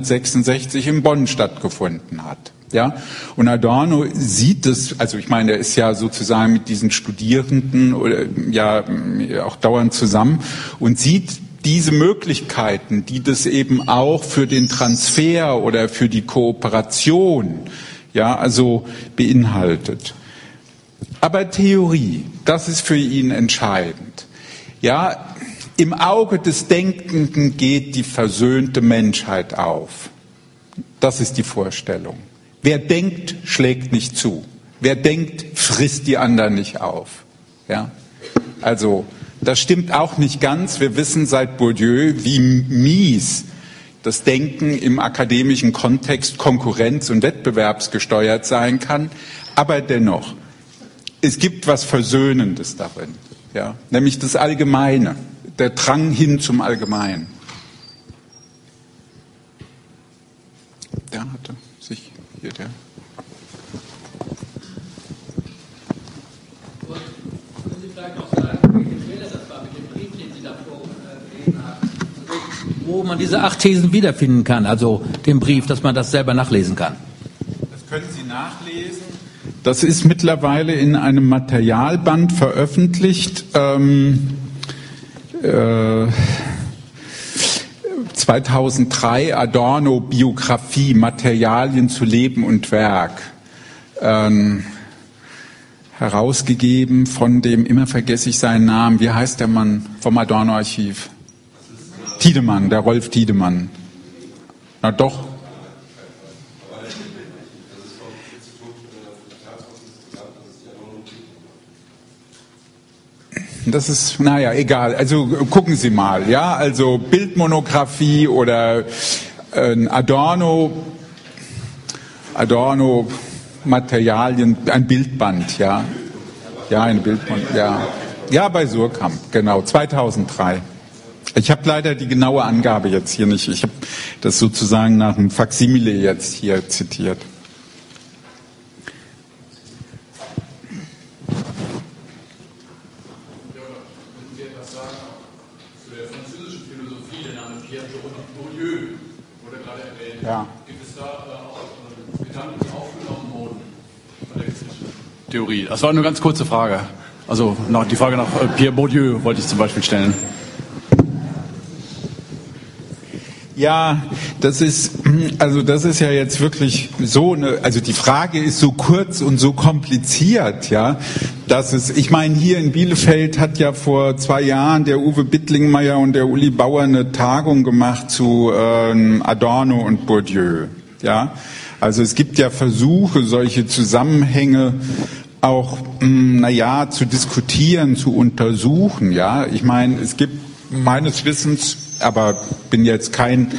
1966 in Bonn stattgefunden hat. Ja, und Adorno sieht es, also ich meine, er ist ja sozusagen mit diesen Studierenden ja auch dauernd zusammen und sieht diese Möglichkeiten, die das eben auch für den Transfer oder für die Kooperation, ja, also beinhaltet. Aber Theorie, das ist für ihn entscheidend. Ja, im Auge des Denkenden geht die versöhnte Menschheit auf. Das ist die Vorstellung. Wer denkt, schlägt nicht zu. Wer denkt, frisst die anderen nicht auf. Ja? Also, das stimmt auch nicht ganz. Wir wissen seit Bourdieu, wie mies das Denken im akademischen Kontext konkurrenz- und wettbewerbsgesteuert sein kann. Aber dennoch, es gibt was Versöhnendes darin. Ja? Nämlich das Allgemeine, der Drang hin zum Allgemeinen. Der hatte sich hier der. Können Sie vielleicht noch sagen, wie schwer das war mit dem Brief, den Sie davor gelesen haben, wo man diese 8 Thesen wiederfinden kann, also den Brief, dass man das selber nachlesen kann? Das können Sie nachlesen. Das ist mittlerweile in einem Materialband veröffentlicht. 2003 Adorno Biografie, Materialien zu Leben und Werk, herausgegeben von dem, immer vergesse ich seinen Namen, wie heißt der Mann vom Adorno-Archiv? Tiedemann, der Rolf Tiedemann. Na doch. das ist, naja, egal. Also gucken Sie mal, ja, also Bildmonographie oder Adorno Materialien, ein Bildband, ja. Ja, ein Bildband, ja. Ja, bei Suhrkamp, genau, 2003. Ich habe leider die genaue Angabe jetzt hier nicht. Ich habe das sozusagen nach dem Faksimile jetzt hier zitiert. Ja. Gibt es da auch Gedanken, die aufgenommen wurden von der Theorie? Das war eine ganz kurze Frage. Also die Frage nach Pierre Bourdieu wollte ich zum Beispiel stellen. Ja, das ist ja jetzt wirklich so also die Frage ist so kurz und so kompliziert, ja, dass ich meine, hier in Bielefeld hat ja vor 2 Jahren der Uwe Bittlingmeier und der Uli Bauer eine Tagung gemacht zu Adorno und Bourdieu, ja. Also es gibt ja Versuche, solche Zusammenhänge auch, zu diskutieren, zu untersuchen, ja. Ich meine, es gibt meines Wissens, aber bin jetzt kein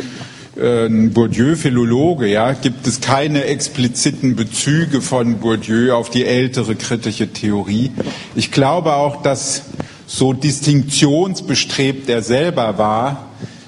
Bourdieu-Philologe, ja, gibt es keine expliziten Bezüge von Bourdieu auf die ältere kritische Theorie. Ich glaube auch, dass so distinktionsbestrebt er selber war,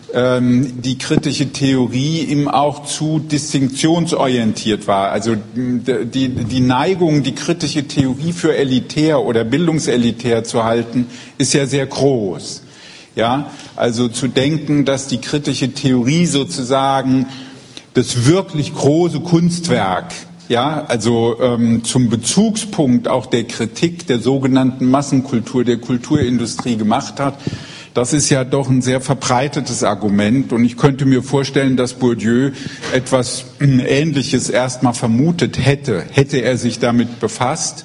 die kritische Theorie ihm auch zu distinktionsorientiert war. Also die Neigung, die kritische Theorie für elitär oder bildungselitär zu halten, ist ja sehr groß. Ja, also zu denken, dass die kritische Theorie sozusagen das wirklich große Kunstwerk, ja, also zum Bezugspunkt auch der Kritik der sogenannten Massenkultur, der Kulturindustrie gemacht hat, das ist ja doch ein sehr verbreitetes Argument. Und ich könnte mir vorstellen, dass Bourdieu etwas Ähnliches erstmal vermutet hätte er sich damit befasst.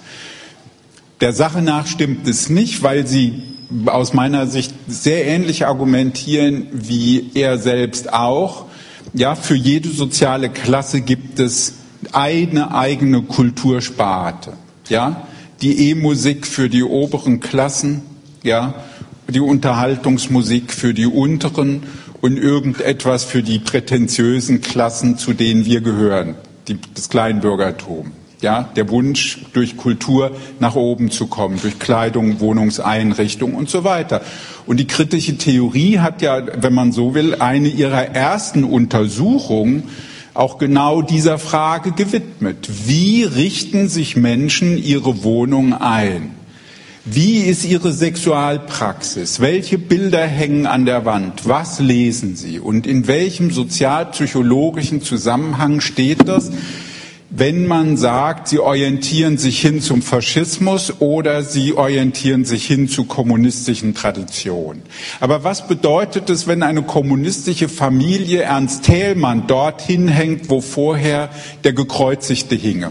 Der Sache nach stimmt es nicht, weil sie aus meiner Sicht sehr ähnlich argumentieren wie er selbst auch. Ja, für jede soziale Klasse gibt es eine eigene Kultursparte. Ja, die E-Musik für die oberen Klassen, ja, die Unterhaltungsmusik für die unteren und irgendetwas für die prätentiösen Klassen, zu denen wir gehören, das Kleinbürgertum. Ja, der Wunsch, durch Kultur nach oben zu kommen, durch Kleidung, Wohnungseinrichtung und so weiter. Und die kritische Theorie hat ja, wenn man so will, eine ihrer ersten Untersuchungen auch genau dieser Frage gewidmet. Wie richten sich Menschen ihre Wohnung ein? Wie ist ihre Sexualpraxis? Welche Bilder hängen an der Wand? Was lesen sie? Und in welchem sozialpsychologischen Zusammenhang steht das, wenn man sagt, sie orientieren sich hin zum Faschismus oder sie orientieren sich hin zu kommunistischen Traditionen? Aber was bedeutet es, wenn eine kommunistische Familie Ernst Thälmann dorthin hängt, wo vorher der Gekreuzigte hinge?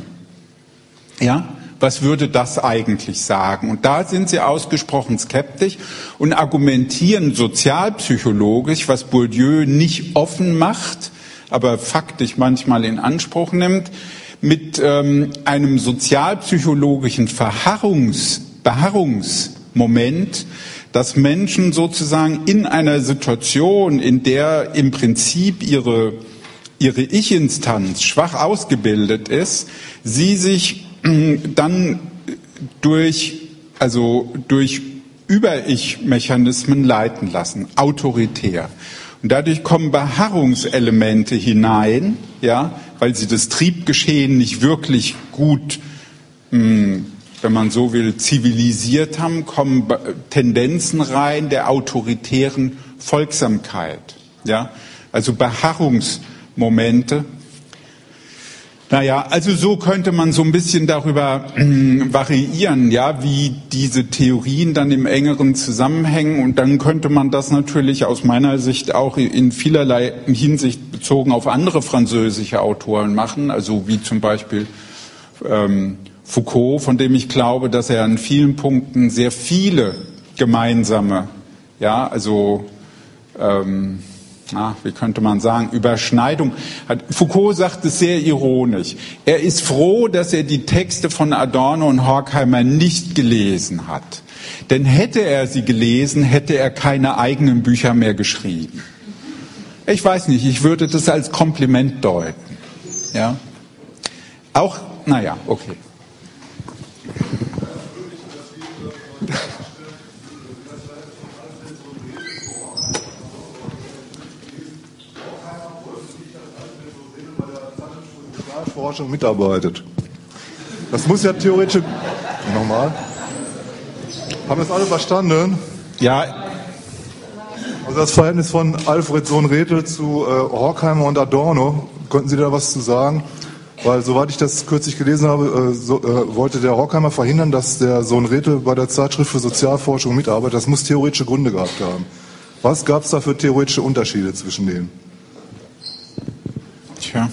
Ja? Was würde das eigentlich sagen? Und da sind sie ausgesprochen skeptisch und argumentieren sozialpsychologisch, was Bourdieu nicht offen macht, aber faktisch manchmal in Anspruch nimmt, mit einem sozialpsychologischen Beharrungsmoment, dass Menschen sozusagen in einer Situation, in der im Prinzip ihre Ich-Instanz schwach ausgebildet ist, sie sich dann durch Über-Ich-Mechanismen leiten lassen, autoritär. Und dadurch kommen Beharrungselemente hinein, ja, weil sie das Triebgeschehen nicht wirklich gut, wenn man so will, zivilisiert haben, kommen Tendenzen rein der autoritären Folgsamkeit, ja, also Beharrungsmomente. Naja, also so könnte man so ein bisschen darüber variieren, ja, wie diese Theorien dann im engeren zusammenhängen. Und dann könnte man das natürlich aus meiner Sicht auch in vielerlei Hinsicht bezogen auf andere französische Autoren machen, also wie zum Beispiel Foucault, von dem ich glaube, dass er an vielen Punkten sehr viele gemeinsame, ja, also wie könnte man sagen, Überschneidung hat. Foucault sagt es sehr ironisch. Er ist froh, dass er die Texte von Adorno und Horkheimer nicht gelesen hat. Denn hätte er sie gelesen, hätte er keine eigenen Bücher mehr geschrieben. Ich weiß nicht, ich würde das als Kompliment deuten. Ja? Auch, naja, okay. Forschung mitarbeitet. Das muss ja theoretisch... Nochmal. Haben das alle verstanden? Ja. Also das Verhältnis von Alfred Sohn-Rethel zu Horkheimer und Adorno, könnten Sie da was zu sagen? Weil, soweit ich das kürzlich gelesen habe, wollte der Horkheimer verhindern, dass der Sohn-Rethel bei der Zeitschrift für Sozialforschung mitarbeitet. Das muss theoretische Gründe gehabt haben. Was gab es da für theoretische Unterschiede zwischen denen? Tja.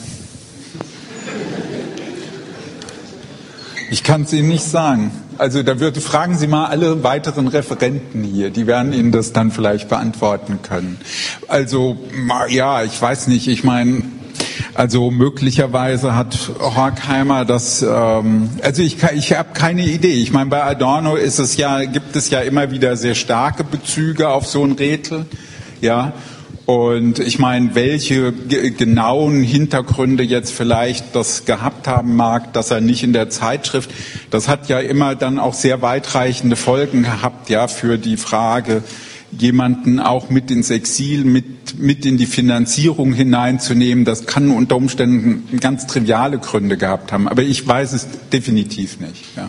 Ich kann es Ihnen nicht sagen. Also fragen Sie mal alle weiteren Referenten hier, die werden Ihnen das dann vielleicht beantworten können. Also ja, ich weiß nicht, ich meine, also möglicherweise hat Horkheimer das, also ich habe keine Idee. Ich meine, bei Adorno gibt es ja immer wieder sehr starke Bezüge auf Sohn-Rethel, ja. Und ich meine, welche genauen Hintergründe jetzt vielleicht das gehabt haben mag, dass er nicht in der Zeitschrift, das hat ja immer dann auch sehr weitreichende Folgen gehabt, ja, für die Frage, jemanden auch mit ins Exil, mit in die Finanzierung hineinzunehmen. Das kann unter Umständen ganz triviale Gründe gehabt haben, aber ich weiß es definitiv nicht, ja.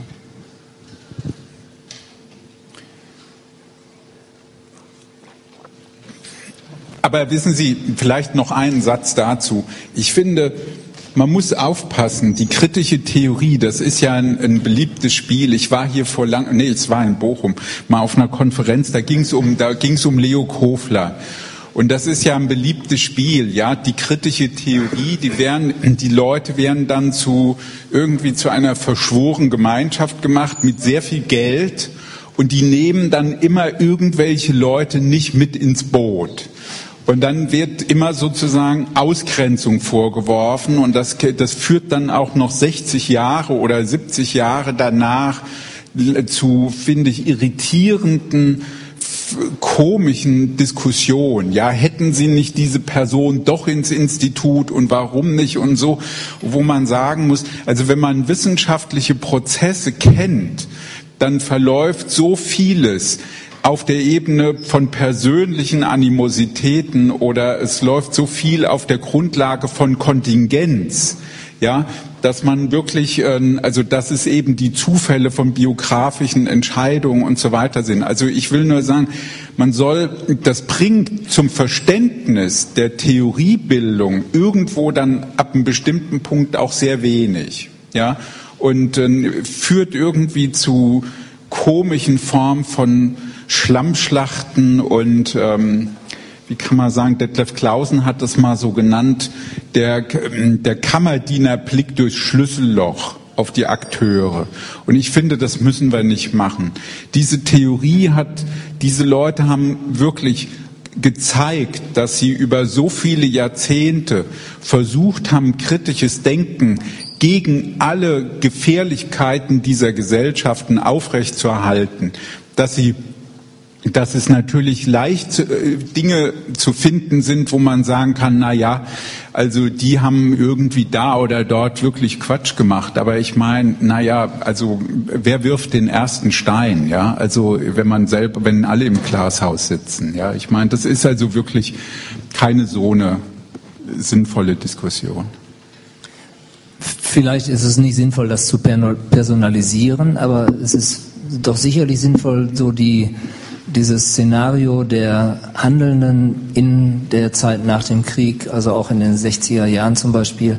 Aber wissen Sie, vielleicht noch einen Satz dazu. Ich finde, man muss aufpassen, die kritische Theorie, das ist ja ein beliebtes Spiel. Ich war hier es war in Bochum, mal auf einer Konferenz, da ging's um Leo Kofler. Und das ist ja ein beliebtes Spiel, ja, die kritische Theorie, die Leute werden dann irgendwie zu einer verschworenen Gemeinschaft gemacht mit sehr viel Geld und die nehmen dann immer irgendwelche Leute nicht mit ins Boot. Und dann wird immer sozusagen Ausgrenzung vorgeworfen und das führt dann auch noch 60 Jahre oder 70 Jahre danach zu, finde ich, irritierenden, komischen Diskussionen. Ja, hätten Sie nicht diese Person doch ins Institut und warum nicht und so, wo man sagen muss, also wenn man wissenschaftliche Prozesse kennt, dann verläuft so vieles auf der Ebene von persönlichen Animositäten oder es läuft so viel auf der Grundlage von Kontingenz, ja, dass man wirklich, also dass es eben die Zufälle von biografischen Entscheidungen und so weiter sind. Also ich will nur sagen, das bringt zum Verständnis der Theoriebildung irgendwo dann ab einem bestimmten Punkt auch sehr wenig, ja, und führt irgendwie zu komischen Formen von Schlammschlachten und wie kann man sagen, Detlef Clausen hat das mal so genannt, der Kammerdienerblick durchs Schlüsselloch auf die Akteure. Und ich finde, das müssen wir nicht machen. Diese Leute haben wirklich gezeigt, dass sie über so viele Jahrzehnte versucht haben, kritisches Denken gegen alle Gefährlichkeiten dieser Gesellschaften aufrechtzuerhalten, dass es natürlich leicht Dinge zu finden sind, wo man sagen kann, na ja, also die haben irgendwie da oder dort wirklich Quatsch gemacht. Aber ich meine, na ja, also wer wirft den ersten Stein? Ja, also wenn alle im Glashaus sitzen. Ja, ich meine, das ist also wirklich keine so eine sinnvolle Diskussion. Vielleicht ist es nicht sinnvoll, das zu personalisieren, aber es ist doch sicherlich sinnvoll, so dieses Szenario der Handelnden in der Zeit nach dem Krieg, also auch in den 60er Jahren zum Beispiel,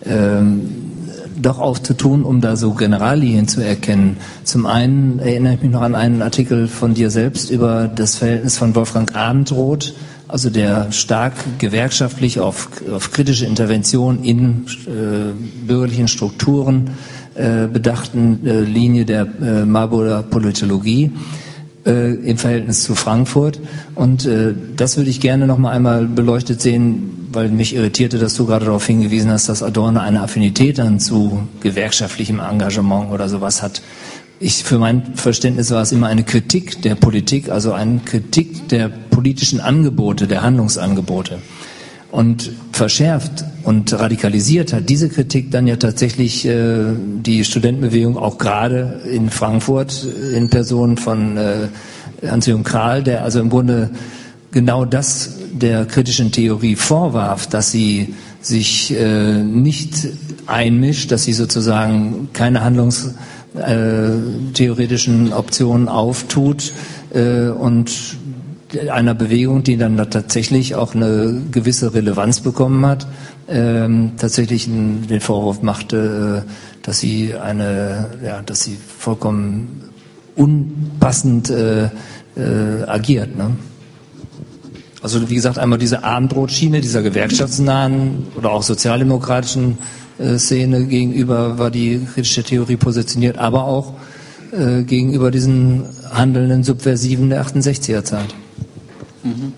doch aufzutun, um da so Generalien zu erkennen. Zum einen erinnere ich mich noch an einen Artikel von dir selbst über das Verhältnis von Wolfgang Abendroth, also der stark gewerkschaftlich auf kritische Intervention in bürgerlichen Strukturen bedachten Linie der Marburger Politologie im Verhältnis zu Frankfurt. Und das würde ich gerne noch mal einmal beleuchtet sehen, weil mich irritierte, dass du gerade darauf hingewiesen hast, dass Adorno eine Affinität dann zu gewerkschaftlichem Engagement oder sowas hat. für mein Verständnis war es immer eine Kritik der Politik, also eine Kritik der politischen Angebote, der Handlungsangebote. Und verschärft und radikalisiert hat diese Kritik dann ja tatsächlich die Studentenbewegung auch gerade in Frankfurt in Person von Hans-Jürgen Krahl, der also im Grunde genau das der kritischen Theorie vorwarf, dass sie sich nicht einmischt, dass sie sozusagen keine handlungstheoretischen Optionen auftut und einer Bewegung, die dann tatsächlich auch eine gewisse Relevanz bekommen hat, tatsächlich den Vorwurf machte, dass sie vollkommen unpassend agiert. Ne? Also wie gesagt, einmal diese Abendrotschiene dieser gewerkschaftsnahen oder auch sozialdemokratischen Szene gegenüber war die kritische Theorie positioniert, aber auch gegenüber diesen handelnden Subversiven der 68er Zeit. Mhm.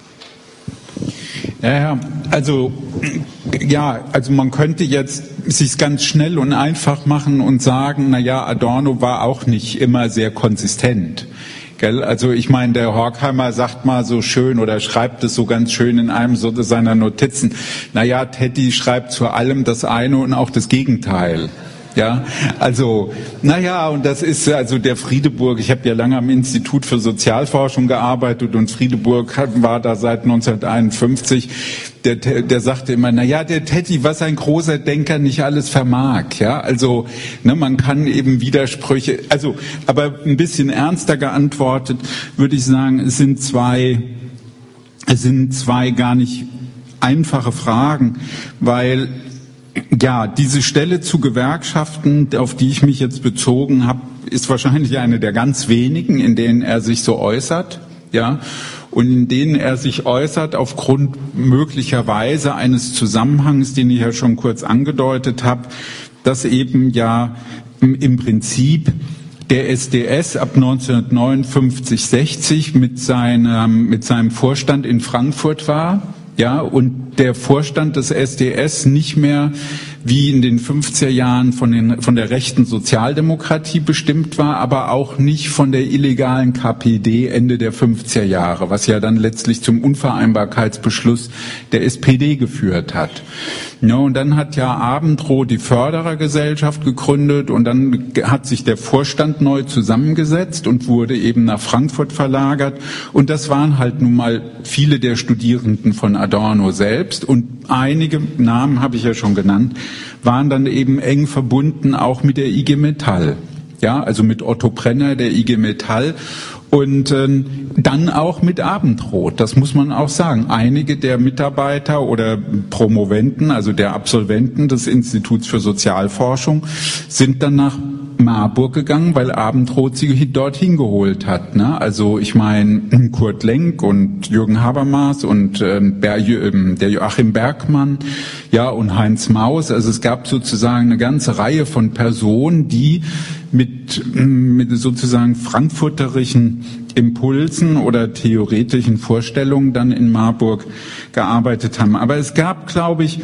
Also man könnte jetzt sich's ganz schnell und einfach machen und sagen, Adorno war auch nicht immer sehr konsistent. Also ich meine, der Horkheimer sagt mal so schön oder schreibt es so ganz schön in einem seiner Notizen, Teddy schreibt zu allem das eine und auch das Gegenteil. Ja, also, und das ist also der Friedeburg. Ich habe ja lange am Institut für Sozialforschung gearbeitet und Friedeburg war da seit 1951. Der sagte immer, der Teddy, was ein großer Denker nicht alles vermag. Ja, also, man kann eben Widersprüche, aber ein bisschen ernster geantwortet, würde ich sagen, es sind zwei gar nicht einfache Fragen, weil diese Stelle zu Gewerkschaften, auf die ich mich jetzt bezogen habe, ist wahrscheinlich eine der ganz wenigen, in denen er sich so äußert, und in denen er sich äußert aufgrund möglicherweise eines Zusammenhangs, den ich ja schon kurz angedeutet habe, dass eben im Prinzip der SDS ab 1959/60 mit seinem Vorstand in Frankfurt war. Und der Vorstand des SDS nicht mehr wie in den 50er Jahren von der rechten Sozialdemokratie bestimmt war, aber auch nicht von der illegalen KPD Ende der 50er Jahre, was ja dann letztlich zum Unvereinbarkeitsbeschluss der SPD geführt hat. Und dann hat Abendroth die Förderergesellschaft gegründet und dann hat sich der Vorstand neu zusammengesetzt und wurde eben nach Frankfurt verlagert. Und das waren halt nun mal viele der Studierenden von Adorno selbst und einige Namen habe ich ja schon genannt, waren dann eben eng verbunden auch mit der IG Metall. Also mit Otto Brenner, der IG Metall. Und dann auch mit Abendroth, das muss man auch sagen. Einige der Mitarbeiter oder Promoventen, also der Absolventen des Instituts für Sozialforschung, sind dann nach Marburg gegangen, weil Abendroth sie dorthin geholt hat. Also ich meine Kurt Lenk und Jürgen Habermas und der Joachim Bergmann, und Heinz Maus. Also es gab sozusagen eine ganze Reihe von Personen, die mit sozusagen frankfurterischen Impulsen oder theoretischen Vorstellungen dann in Marburg gearbeitet haben. Aber es gab, glaube ich,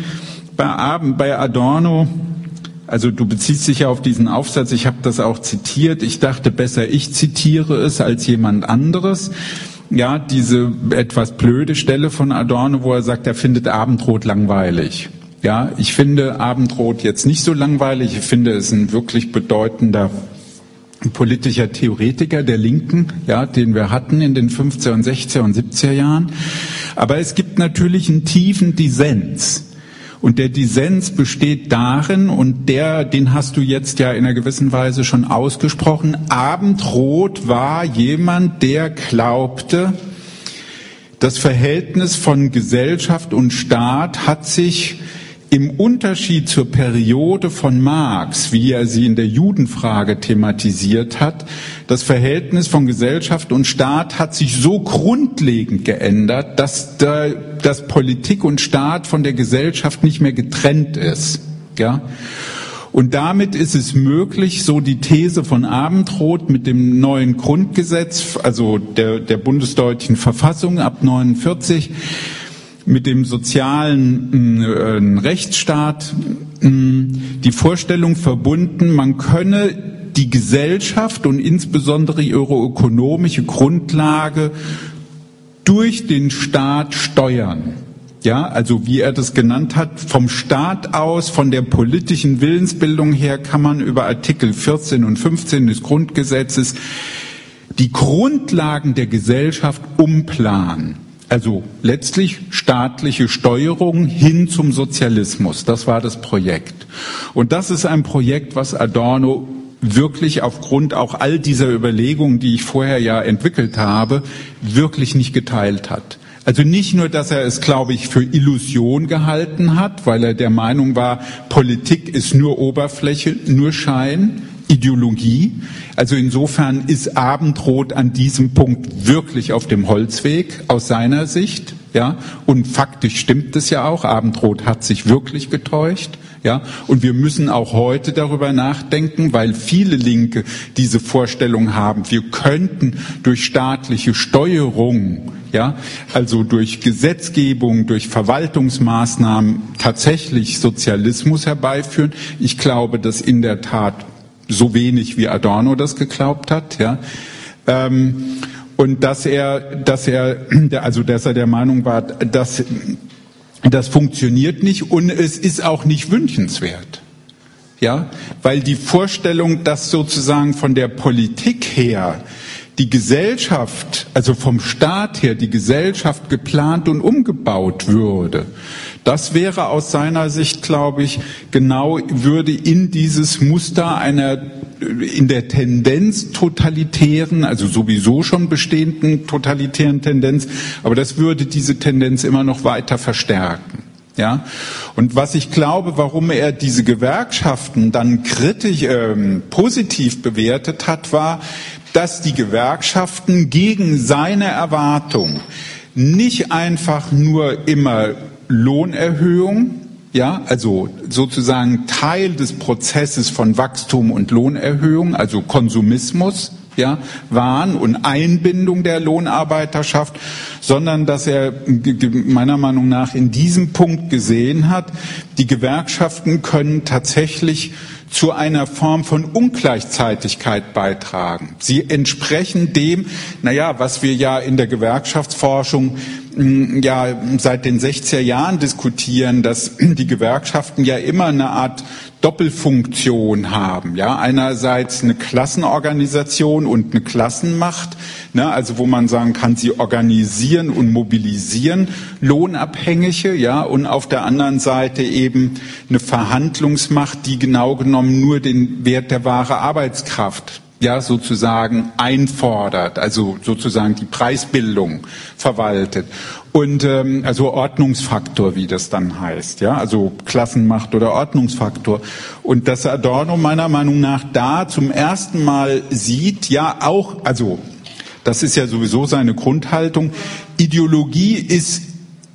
bei Adorno, also du beziehst dich ja auf diesen Aufsatz, ich habe das auch zitiert, ich dachte besser, ich zitiere es als jemand anderes. Diese etwas blöde Stelle von Adorno, wo er sagt, er findet Abendroth langweilig. Ich finde Abendroth jetzt nicht so langweilig, ich finde es ein wirklich bedeutender politischer Theoretiker der Linken, den wir hatten in den 50er und 60er und 70er Jahren. Aber es gibt natürlich einen tiefen Dissens. Und der Dissens besteht darin, und den hast du jetzt ja in einer gewissen Weise schon ausgesprochen, Abendroth war jemand, der glaubte, das Verhältnis von Gesellschaft und Staat hat sich im Unterschied zur Periode von Marx, wie er sie in der Judenfrage thematisiert hat, das Verhältnis von Gesellschaft und Staat hat sich so grundlegend geändert, dass Politik und Staat von der Gesellschaft nicht mehr getrennt ist. Und damit ist es möglich, so die These von Abendroth mit dem neuen Grundgesetz, also der bundesdeutschen Verfassung ab 1949, mit dem sozialen Rechtsstaat, die Vorstellung verbunden, man könne die Gesellschaft und insbesondere ihre ökonomische Grundlage durch den Staat steuern. Ja, also wie er das genannt hat, vom Staat aus, von der politischen Willensbildung her kann man über Artikel 14 und 15 des Grundgesetzes die Grundlagen der Gesellschaft umplanen. Also letztlich staatliche Steuerung hin zum Sozialismus. Das war das Projekt. Und das ist ein Projekt, was Adorno wirklich aufgrund auch all dieser Überlegungen, die ich vorher ja entwickelt habe, wirklich nicht geteilt hat. Also nicht nur, dass er es, glaube ich, für Illusion gehalten hat, weil er der Meinung war, Politik ist nur Oberfläche, nur Schein, Ideologie. Also insofern ist Abendrot an diesem Punkt wirklich auf dem Holzweg aus seiner Sicht, ja. Und faktisch stimmt es ja auch. Abendrot hat sich wirklich getäuscht, ja. Und wir müssen auch heute darüber nachdenken, weil viele Linke diese Vorstellung haben, wir könnten durch staatliche Steuerung, ja, also durch Gesetzgebung, durch Verwaltungsmaßnahmen tatsächlich Sozialismus herbeiführen. Ich glaube, dass in der Tat so wenig wie Adorno das geglaubt hat, ja. Und dass er der Meinung war, dass das funktioniert nicht und es ist auch nicht wünschenswert. Ja, weil die Vorstellung, dass sozusagen von der Politik her die Gesellschaft, also vom Staat her, die Gesellschaft geplant und umgebaut würde, das wäre aus seiner Sicht, glaube ich, genau, würde in dieses Muster einer in der Tendenz totalitären, also sowieso schon bestehenden totalitären Tendenz, aber das würde diese Tendenz immer noch weiter verstärken. Ja, und was ich glaube, warum er diese Gewerkschaften dann kritisch, positiv bewertet hat, war, dass die Gewerkschaften gegen seine Erwartung nicht einfach nur immer Lohnerhöhung, ja, also sozusagen Teil des Prozesses von Wachstum und Lohnerhöhung, also Konsumismus, ja, waren und Einbindung der Lohnarbeiterschaft, sondern dass er meiner Meinung nach in diesem Punkt gesehen hat, die Gewerkschaften können tatsächlich zu einer Form von Ungleichzeitigkeit beitragen. Sie entsprechen dem, was wir ja in der Gewerkschaftsforschung ja seit den 60er Jahren diskutieren, dass die Gewerkschaften ja immer eine Art Doppelfunktion haben. Ja, einerseits eine Klassenorganisation und eine Klassenmacht, also wo man sagen kann, sie organisieren und mobilisieren Lohnabhängige, ja, und auf der anderen Seite eben eine Verhandlungsmacht, die genau genommen nur den Wert der wahren Arbeitskraft, ja, sozusagen einfordert, also sozusagen die Preisbildung verwaltet. Und also Ordnungsfaktor, wie das dann heißt, ja, also Klassenmacht oder Ordnungsfaktor. Und dass Adorno meiner Meinung nach da zum ersten Mal sieht, ja auch, also das ist ja sowieso seine Grundhaltung, Ideologie ist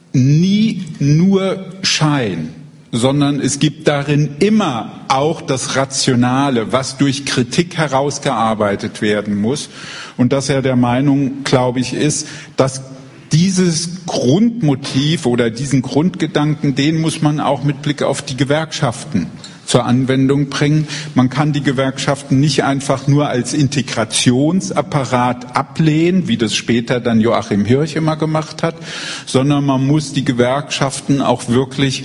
nie nur Schein, sondern es gibt darin immer auch das Rationale, was durch Kritik herausgearbeitet werden muss. Und dass er der Meinung, glaube ich, ist, dass dieses Grundmotiv oder diesen Grundgedanken, den muss man auch mit Blick auf die Gewerkschaften zur Anwendung bringen. Man kann die Gewerkschaften nicht einfach nur als Integrationsapparat ablehnen, wie das später dann Joachim Hirsch immer gemacht hat, sondern man muss die Gewerkschaften auch wirklich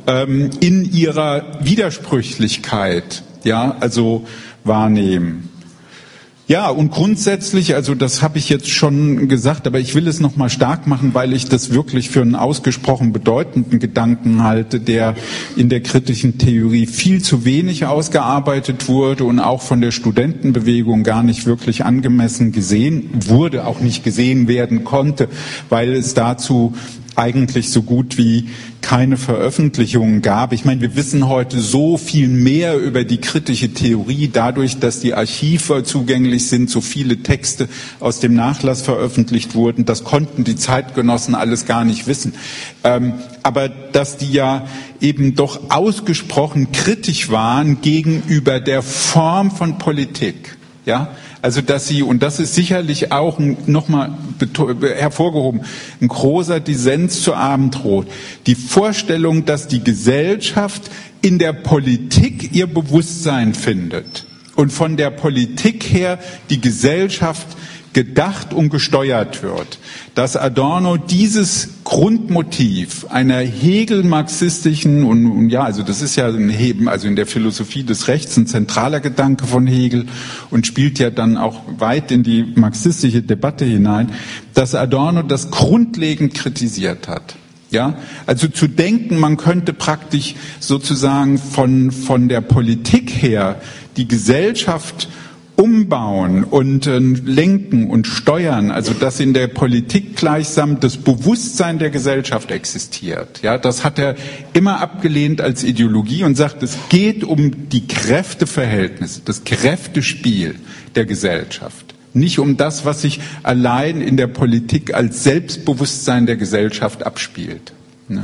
in ihrer Widersprüchlichkeit, ja, also wahrnehmen. Ja, und grundsätzlich, also das habe ich jetzt schon gesagt, aber ich will es nochmal stark machen, weil ich das wirklich für einen ausgesprochen bedeutenden Gedanken halte, der in der kritischen Theorie viel zu wenig ausgearbeitet wurde und auch von der Studentenbewegung gar nicht wirklich angemessen gesehen wurde, auch nicht gesehen werden konnte, weil es dazu eigentlich so gut wie keine Veröffentlichungen gab. Ich meine, wir wissen heute so viel mehr über die kritische Theorie, dadurch, dass die Archive zugänglich sind, so viele Texte aus dem Nachlass veröffentlicht wurden. Das konnten die Zeitgenossen alles gar nicht wissen. Aber dass die ja eben doch ausgesprochen kritisch waren gegenüber der Form von Politik, ja, also dass sie, und das ist sicherlich auch nochmal hervorgehoben, ein großer Dissens zu Abendrot, die Vorstellung, dass die Gesellschaft in der Politik ihr Bewusstsein findet und von der Politik her die Gesellschaft gedacht und gesteuert wird, dass Adorno dieses Grundmotiv einer hegelmarxistischen und ja, also das ist ja also in der Philosophie des Rechts ein zentraler Gedanke von Hegel und spielt ja dann auch weit in die marxistische Debatte hinein, dass Adorno das grundlegend kritisiert hat. Ja, also zu denken, man könnte praktisch sozusagen von der Politik her die Gesellschaft umbauen und lenken und steuern, also dass in der Politik gleichsam das Bewusstsein der Gesellschaft existiert. Ja, das hat er immer abgelehnt als Ideologie und sagt, es geht um die Kräfteverhältnisse, das Kräftespiel der Gesellschaft. Nicht um das, was sich allein in der Politik als Selbstbewusstsein der Gesellschaft abspielt. Ne?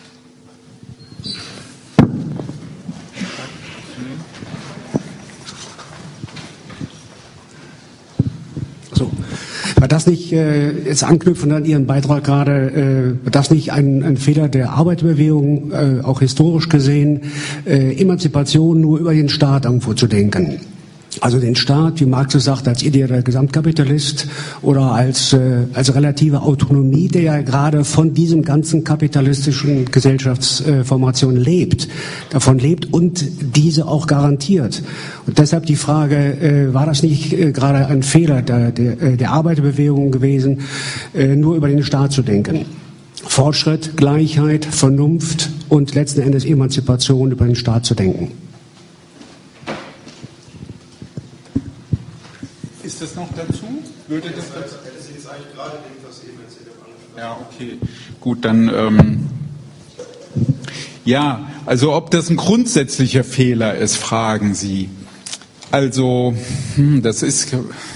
War das nicht, jetzt anknüpfend an Ihren Beitrag gerade, war das nicht ein Fehler der Arbeiterbewegung, auch historisch gesehen, Emanzipation nur über den Staat irgendwo zu denken? Also den Staat, wie Marx es sagt, als ideeller Gesamtkapitalist oder als relative Autonomie, der ja gerade von diesem ganzen kapitalistischen Gesellschaftsformation lebt, davon lebt und diese auch garantiert. Und deshalb die Frage, war das nicht gerade ein Fehler der Arbeiterbewegung gewesen, nur über den Staat zu denken? Fortschritt, Gleichheit, Vernunft und letzten Endes Emanzipation über den Staat zu denken. Ist das noch dazu? Würde das dazu? Das ist eigentlich gerade dem, was eben erzählt hat. Ja, okay. Gut, dann ja, also ob das ein grundsätzlicher Fehler ist, fragen Sie. Also, das ist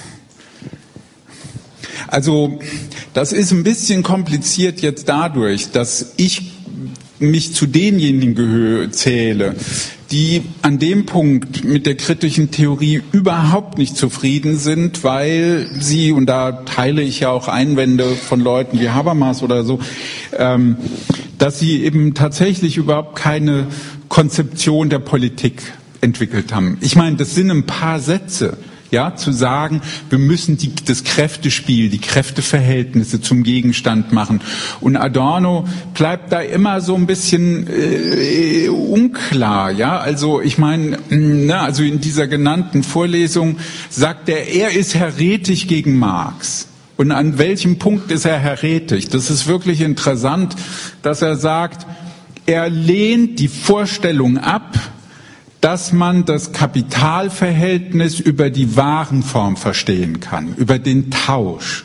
ein bisschen kompliziert jetzt dadurch, dass ich mich zu denjenigen zähle, die an dem Punkt mit der kritischen Theorie überhaupt nicht zufrieden sind, weil sie, und da teile ich ja auch Einwände von Leuten wie Habermas oder so, dass sie eben tatsächlich überhaupt keine Konzeption der Politik entwickelt haben. Ich meine, das sind ein paar Sätze. Ja, zu sagen, wir müssen das Kräftespiel, die Kräfteverhältnisse zum Gegenstand machen. Und Adorno bleibt da immer so ein bisschen unklar. Ja, also ich meine, also in dieser genannten Vorlesung sagt er ist heretisch gegen Marx. Und an welchem Punkt ist er heretisch? Das ist wirklich interessant, dass er sagt, er lehnt die Vorstellung ab, dass man das Kapitalverhältnis über die Warenform verstehen kann, über den Tausch,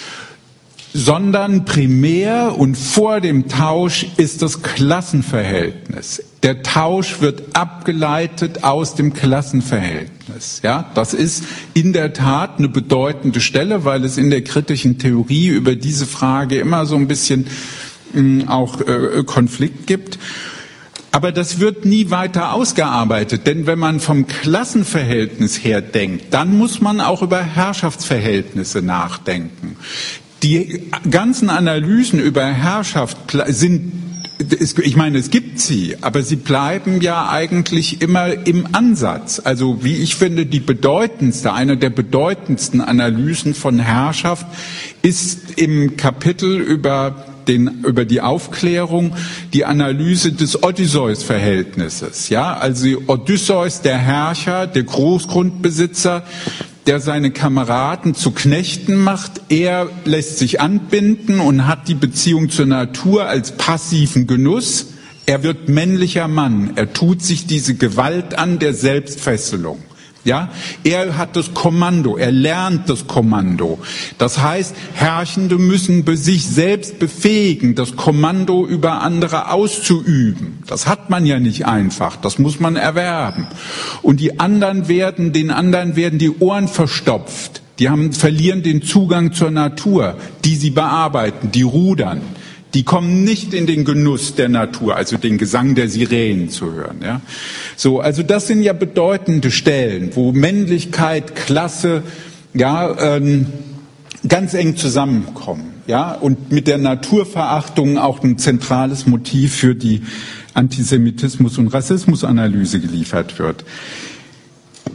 sondern primär und vor dem Tausch ist das Klassenverhältnis. Der Tausch wird abgeleitet aus dem Klassenverhältnis. Ja, das ist in der Tat eine bedeutende Stelle, weil es in der kritischen Theorie über diese Frage immer so ein bisschen auch Konflikt gibt. Aber das wird nie weiter ausgearbeitet, denn wenn man vom Klassenverhältnis her denkt, dann muss man auch über Herrschaftsverhältnisse nachdenken. Die ganzen Analysen über Herrschaft sind, ich meine, es gibt sie, aber sie bleiben ja eigentlich immer im Ansatz. Also wie ich finde, eine der bedeutendsten Analysen von Herrschaft ist im Kapitel über die Aufklärung, die Analyse des Odysseus-Verhältnisses. Ja, also Odysseus, der Herrscher, der Großgrundbesitzer, der seine Kameraden zu Knechten macht. Er lässt sich anbinden und hat die Beziehung zur Natur als passiven Genuss. Er wird männlicher Mann. Er tut sich diese Gewalt an der Selbstfesselung. Ja, er hat das Kommando, er lernt das Kommando. Das heißt, Herrschende müssen sich selbst befähigen, das Kommando über andere auszuüben. Das hat man ja nicht einfach, das muss man erwerben. Und den anderen werden die Ohren verstopft. Die verlieren den Zugang zur Natur, die sie bearbeiten, die rudern. Die kommen nicht in den Genuss der Natur, also den Gesang der Sirenen zu hören. Ja, so, also das sind ja bedeutende Stellen, wo Männlichkeit, Klasse, ja, ganz eng zusammenkommen. Ja, und mit der Naturverachtung auch ein zentrales Motiv für die Antisemitismus- und Rassismusanalyse geliefert wird.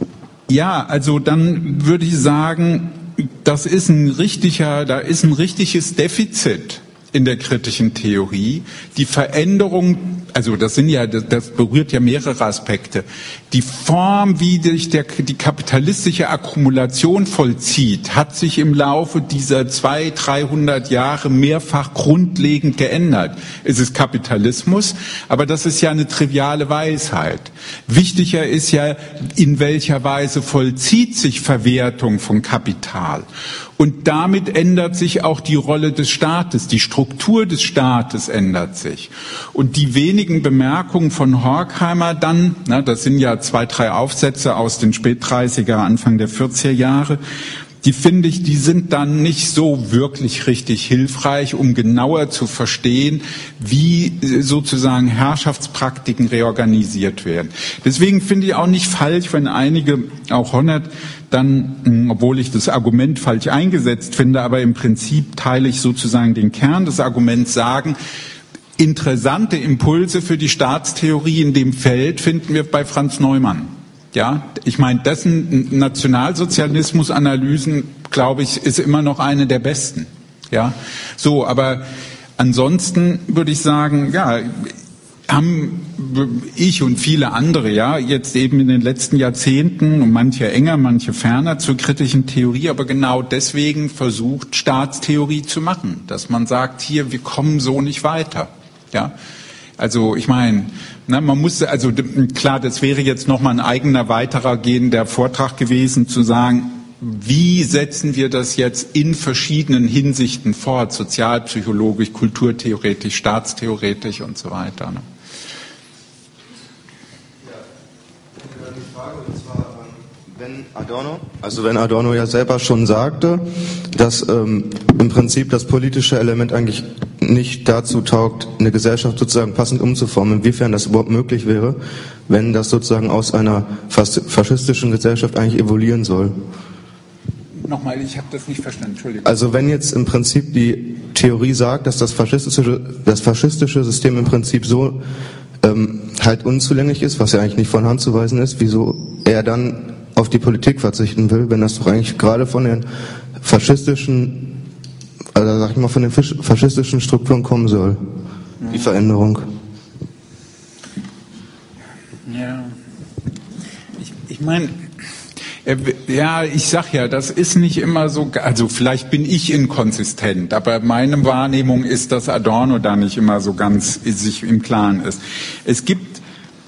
Ja, also dann würde ich sagen, da ist ein richtiges Defizit in der kritischen Theorie. Die Veränderung, also das berührt ja mehrere Aspekte. Die Form, wie sich die kapitalistische Akkumulation vollzieht, hat sich im Laufe dieser 200-300 Jahre mehrfach grundlegend geändert. Es ist Kapitalismus, aber das ist ja eine triviale Weisheit. Wichtiger ist ja, in welcher Weise vollzieht sich Verwertung von Kapital. Und damit ändert sich auch die Rolle des Staates, die Struktur des Staates ändert sich. Und die wenigen Bemerkungen von Horkheimer dann, das sind ja 2, 3 Aufsätze aus den Spät-30er, Anfang der 40er Jahre, die finde ich, die sind dann nicht so wirklich richtig hilfreich, um genauer zu verstehen, wie sozusagen Herrschaftspraktiken reorganisiert werden. Deswegen finde ich auch nicht falsch, wenn einige, auch Honneth, dann, obwohl ich das Argument falsch eingesetzt finde, aber im Prinzip teile ich sozusagen den Kern des Arguments, sagen, interessante Impulse für die Staatstheorie in dem Feld finden wir bei Franz Neumann. Ja, ich meine, dessen Nationalsozialismus-Analysen, glaube ich, ist immer noch eine der besten. Ja, so, aber ansonsten würde ich sagen, ja, haben ich und viele andere, ja, jetzt eben in den letzten Jahrzehnten, und manche enger, manche ferner, zur kritischen Theorie, aber genau deswegen versucht, Staatstheorie zu machen, dass man sagt, hier, wir kommen so nicht weiter. Ja, also ich meine, man muss, also klar, das wäre jetzt nochmal ein eigener weiterer gehender Vortrag gewesen, zu sagen, wie setzen wir das jetzt in verschiedenen Hinsichten fort, sozialpsychologisch, kulturtheoretisch, staatstheoretisch und so weiter. Ne? Ja, die Frage, und zwar, wenn Adorno ja selber schon sagte, dass im Prinzip das politische Element eigentlich nicht dazu taugt, eine Gesellschaft sozusagen passend umzuformen, inwiefern das überhaupt möglich wäre, wenn das sozusagen aus einer faschistischen Gesellschaft eigentlich evoluieren soll. Nochmal, ich habe das nicht verstanden, Entschuldigung. Also wenn jetzt im Prinzip die Theorie sagt, dass das faschistische System im Prinzip so halt unzulänglich ist, was ja eigentlich nicht von Hand zu weisen ist, wieso er dann auf die Politik verzichten will, wenn das doch eigentlich gerade von den faschistischen, also sag ich mal, von den faschistischen Strukturen kommen soll, die Veränderung. Ja, ich meine, ja, ich sag ja, das ist nicht immer so, also vielleicht bin ich inkonsistent, aber meine Wahrnehmung ist, dass Adorno da nicht immer so ganz sich im Klaren ist. Es gibt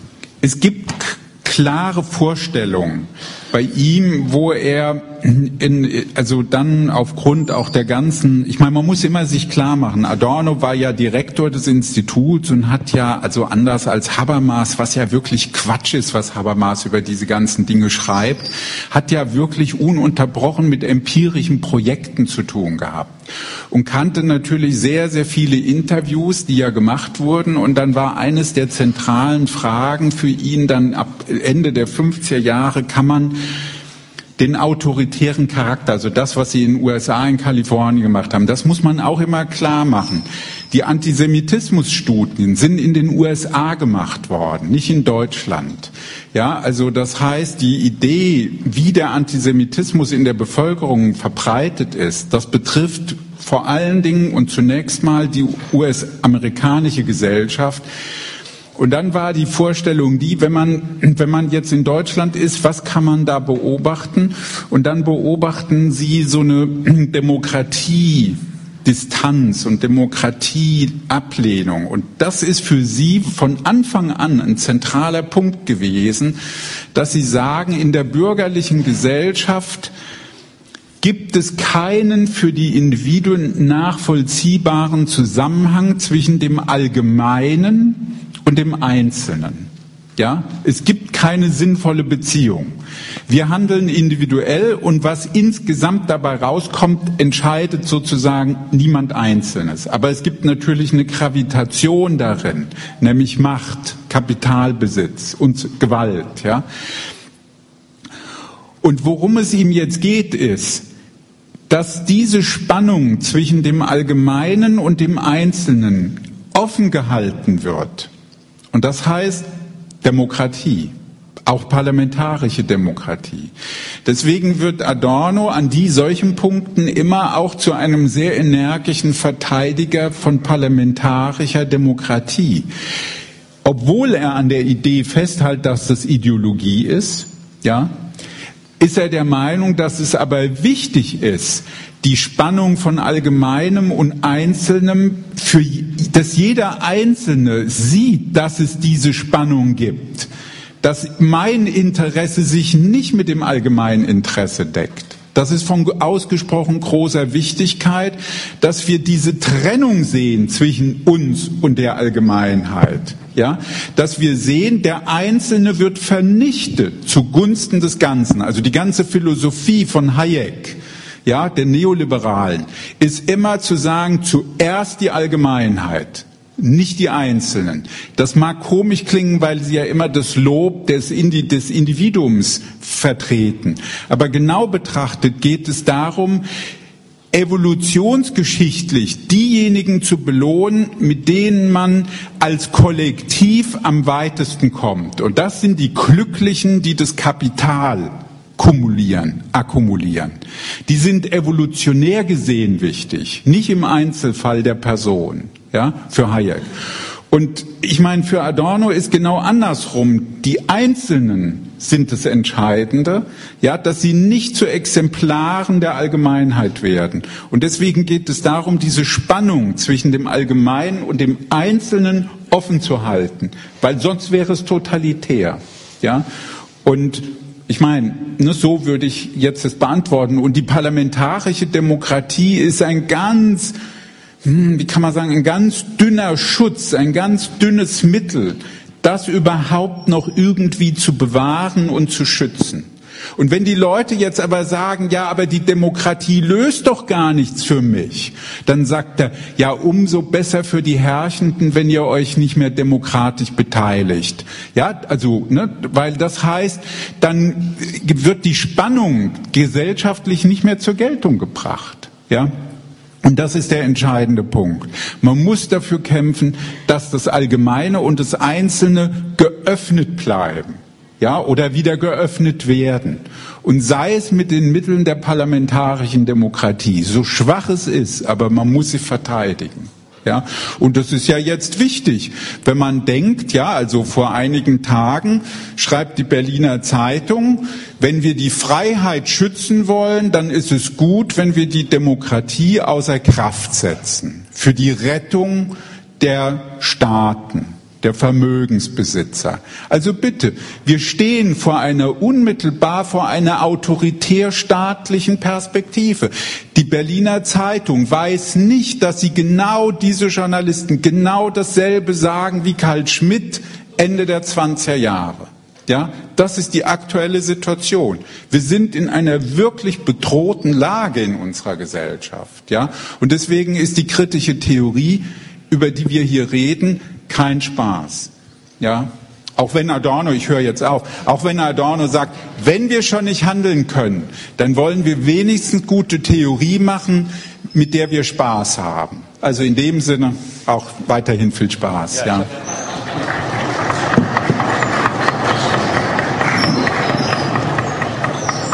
klare Vorstellungen bei ihm, wo er also dann aufgrund auch der ganzen, ich meine, man muss immer sich klar machen, Adorno war ja Direktor des Instituts und hat ja, also anders als Habermas, was ja wirklich Quatsch ist, was Habermas über diese ganzen Dinge schreibt, hat ja wirklich ununterbrochen mit empirischen Projekten zu tun gehabt und kannte natürlich sehr, sehr viele Interviews, die ja gemacht wurden, und dann war eines der zentralen Fragen für ihn dann ab Ende der 50er Jahre, kann man den autoritären Charakter, also das, was sie in den USA, in Kalifornien gemacht haben, das muss man auch immer klar machen. Die Antisemitismusstudien sind in den USA gemacht worden, nicht in Deutschland. Ja, also das heißt, die Idee, wie der Antisemitismus in der Bevölkerung verbreitet ist, das betrifft vor allen Dingen und zunächst mal die US-amerikanische Gesellschaft. Und dann war die Vorstellung die, wenn man jetzt in Deutschland ist, was kann man da beobachten? Und dann beobachten sie so eine Demokratiedistanz und Demokratieablehnung. Und das ist für sie von Anfang an ein zentraler Punkt gewesen, dass sie sagen, in der bürgerlichen Gesellschaft gibt es keinen für die Individuen nachvollziehbaren Zusammenhang zwischen dem Allgemeinen und dem Einzelnen. Ja, es gibt keine sinnvolle Beziehung. Wir handeln individuell und was insgesamt dabei rauskommt, entscheidet sozusagen niemand Einzelnes. Aber es gibt natürlich eine Gravitation darin, nämlich Macht, Kapitalbesitz und Gewalt. Ja. Und worum es ihm jetzt geht, ist, dass diese Spannung zwischen dem Allgemeinen und dem Einzelnen offen gehalten wird. Und das heißt Demokratie. auch parlamentarische Demokratie. Deswegen wird Adorno an solchen Punkten immer auch zu einem sehr energischen Verteidiger von parlamentarischer Demokratie. Obwohl er an der Idee festhält, dass das Ideologie ist, ja, ist er der Meinung, dass es aber wichtig ist, die Spannung von Allgemeinem und Einzelnem, dass jeder Einzelne sieht, dass es diese Spannung gibt, dass mein Interesse sich nicht mit dem allgemeinen Interesse deckt. Das ist von ausgesprochen großer Wichtigkeit, dass wir diese Trennung sehen zwischen uns und der Allgemeinheit. Ja, dass wir sehen, der Einzelne wird vernichtet zugunsten des Ganzen. Also die ganze Philosophie von Hayek, ja, der Neoliberalen, ist immer zu sagen, zuerst die Allgemeinheit, nicht die Einzelnen. Das mag komisch klingen, weil sie ja immer das Lob des Individuums vertreten. Aber genau betrachtet geht es darum, evolutionsgeschichtlich diejenigen zu belohnen, mit denen man als Kollektiv am weitesten kommt. Und das sind die Glücklichen, die das Kapital akkumulieren. Die sind evolutionär gesehen wichtig, nicht im Einzelfall der Person, ja, für Hayek. Und ich meine, für Adorno ist genau andersrum. Die Einzelnen sind das Entscheidende, ja, dass sie nicht zu Exemplaren der Allgemeinheit werden. Und deswegen geht es darum, diese Spannung zwischen dem Allgemeinen und dem Einzelnen offen zu halten, weil sonst wäre es totalitär, ja. Und ich meine, so würde ich jetzt das beantworten. Und die parlamentarische Demokratie ist ein ganz, wie kann man sagen, ein ganz dünner Schutz, ein ganz dünnes Mittel, das überhaupt noch irgendwie zu bewahren und zu schützen. Und wenn die Leute jetzt aber sagen, ja, aber die Demokratie löst doch gar nichts für mich, dann sagt er, ja, umso besser für die Herrschenden, wenn ihr euch nicht mehr demokratisch beteiligt. Ja, also, weil das heißt, dann wird die Spannung gesellschaftlich nicht mehr zur Geltung gebracht. Ja. Und das ist der entscheidende Punkt. Man muss dafür kämpfen, dass das Allgemeine und das Einzelne geöffnet bleiben, ja, oder wieder geöffnet werden. Und sei es mit den Mitteln der parlamentarischen Demokratie, so schwach es ist, aber man muss sie verteidigen. Ja, und das ist ja jetzt wichtig, wenn man denkt, ja, also vor einigen Tagen schreibt die Berliner Zeitung, wenn wir die Freiheit schützen wollen, dann ist es gut, wenn wir die Demokratie außer Kraft setzen. Für die Rettung der Staaten, der Vermögensbesitzer. Also bitte, wir stehen unmittelbar vor einer autoritär-staatlichen Perspektive. Die Berliner Zeitung weiß nicht, dass sie genau diese Journalisten genau dasselbe sagen wie Carl Schmitt Ende der 20er Jahre. Ja, das ist die aktuelle Situation. Wir sind in einer wirklich bedrohten Lage in unserer Gesellschaft. Ja, und deswegen ist die kritische Theorie, über die wir hier reden, kein Spaß. Ja, auch wenn Adorno, ich höre jetzt auf, auch wenn Adorno sagt, wenn wir schon nicht handeln können, dann wollen wir wenigstens gute Theorie machen, mit der wir Spaß haben. Also in dem Sinne auch weiterhin viel Spaß. Ja.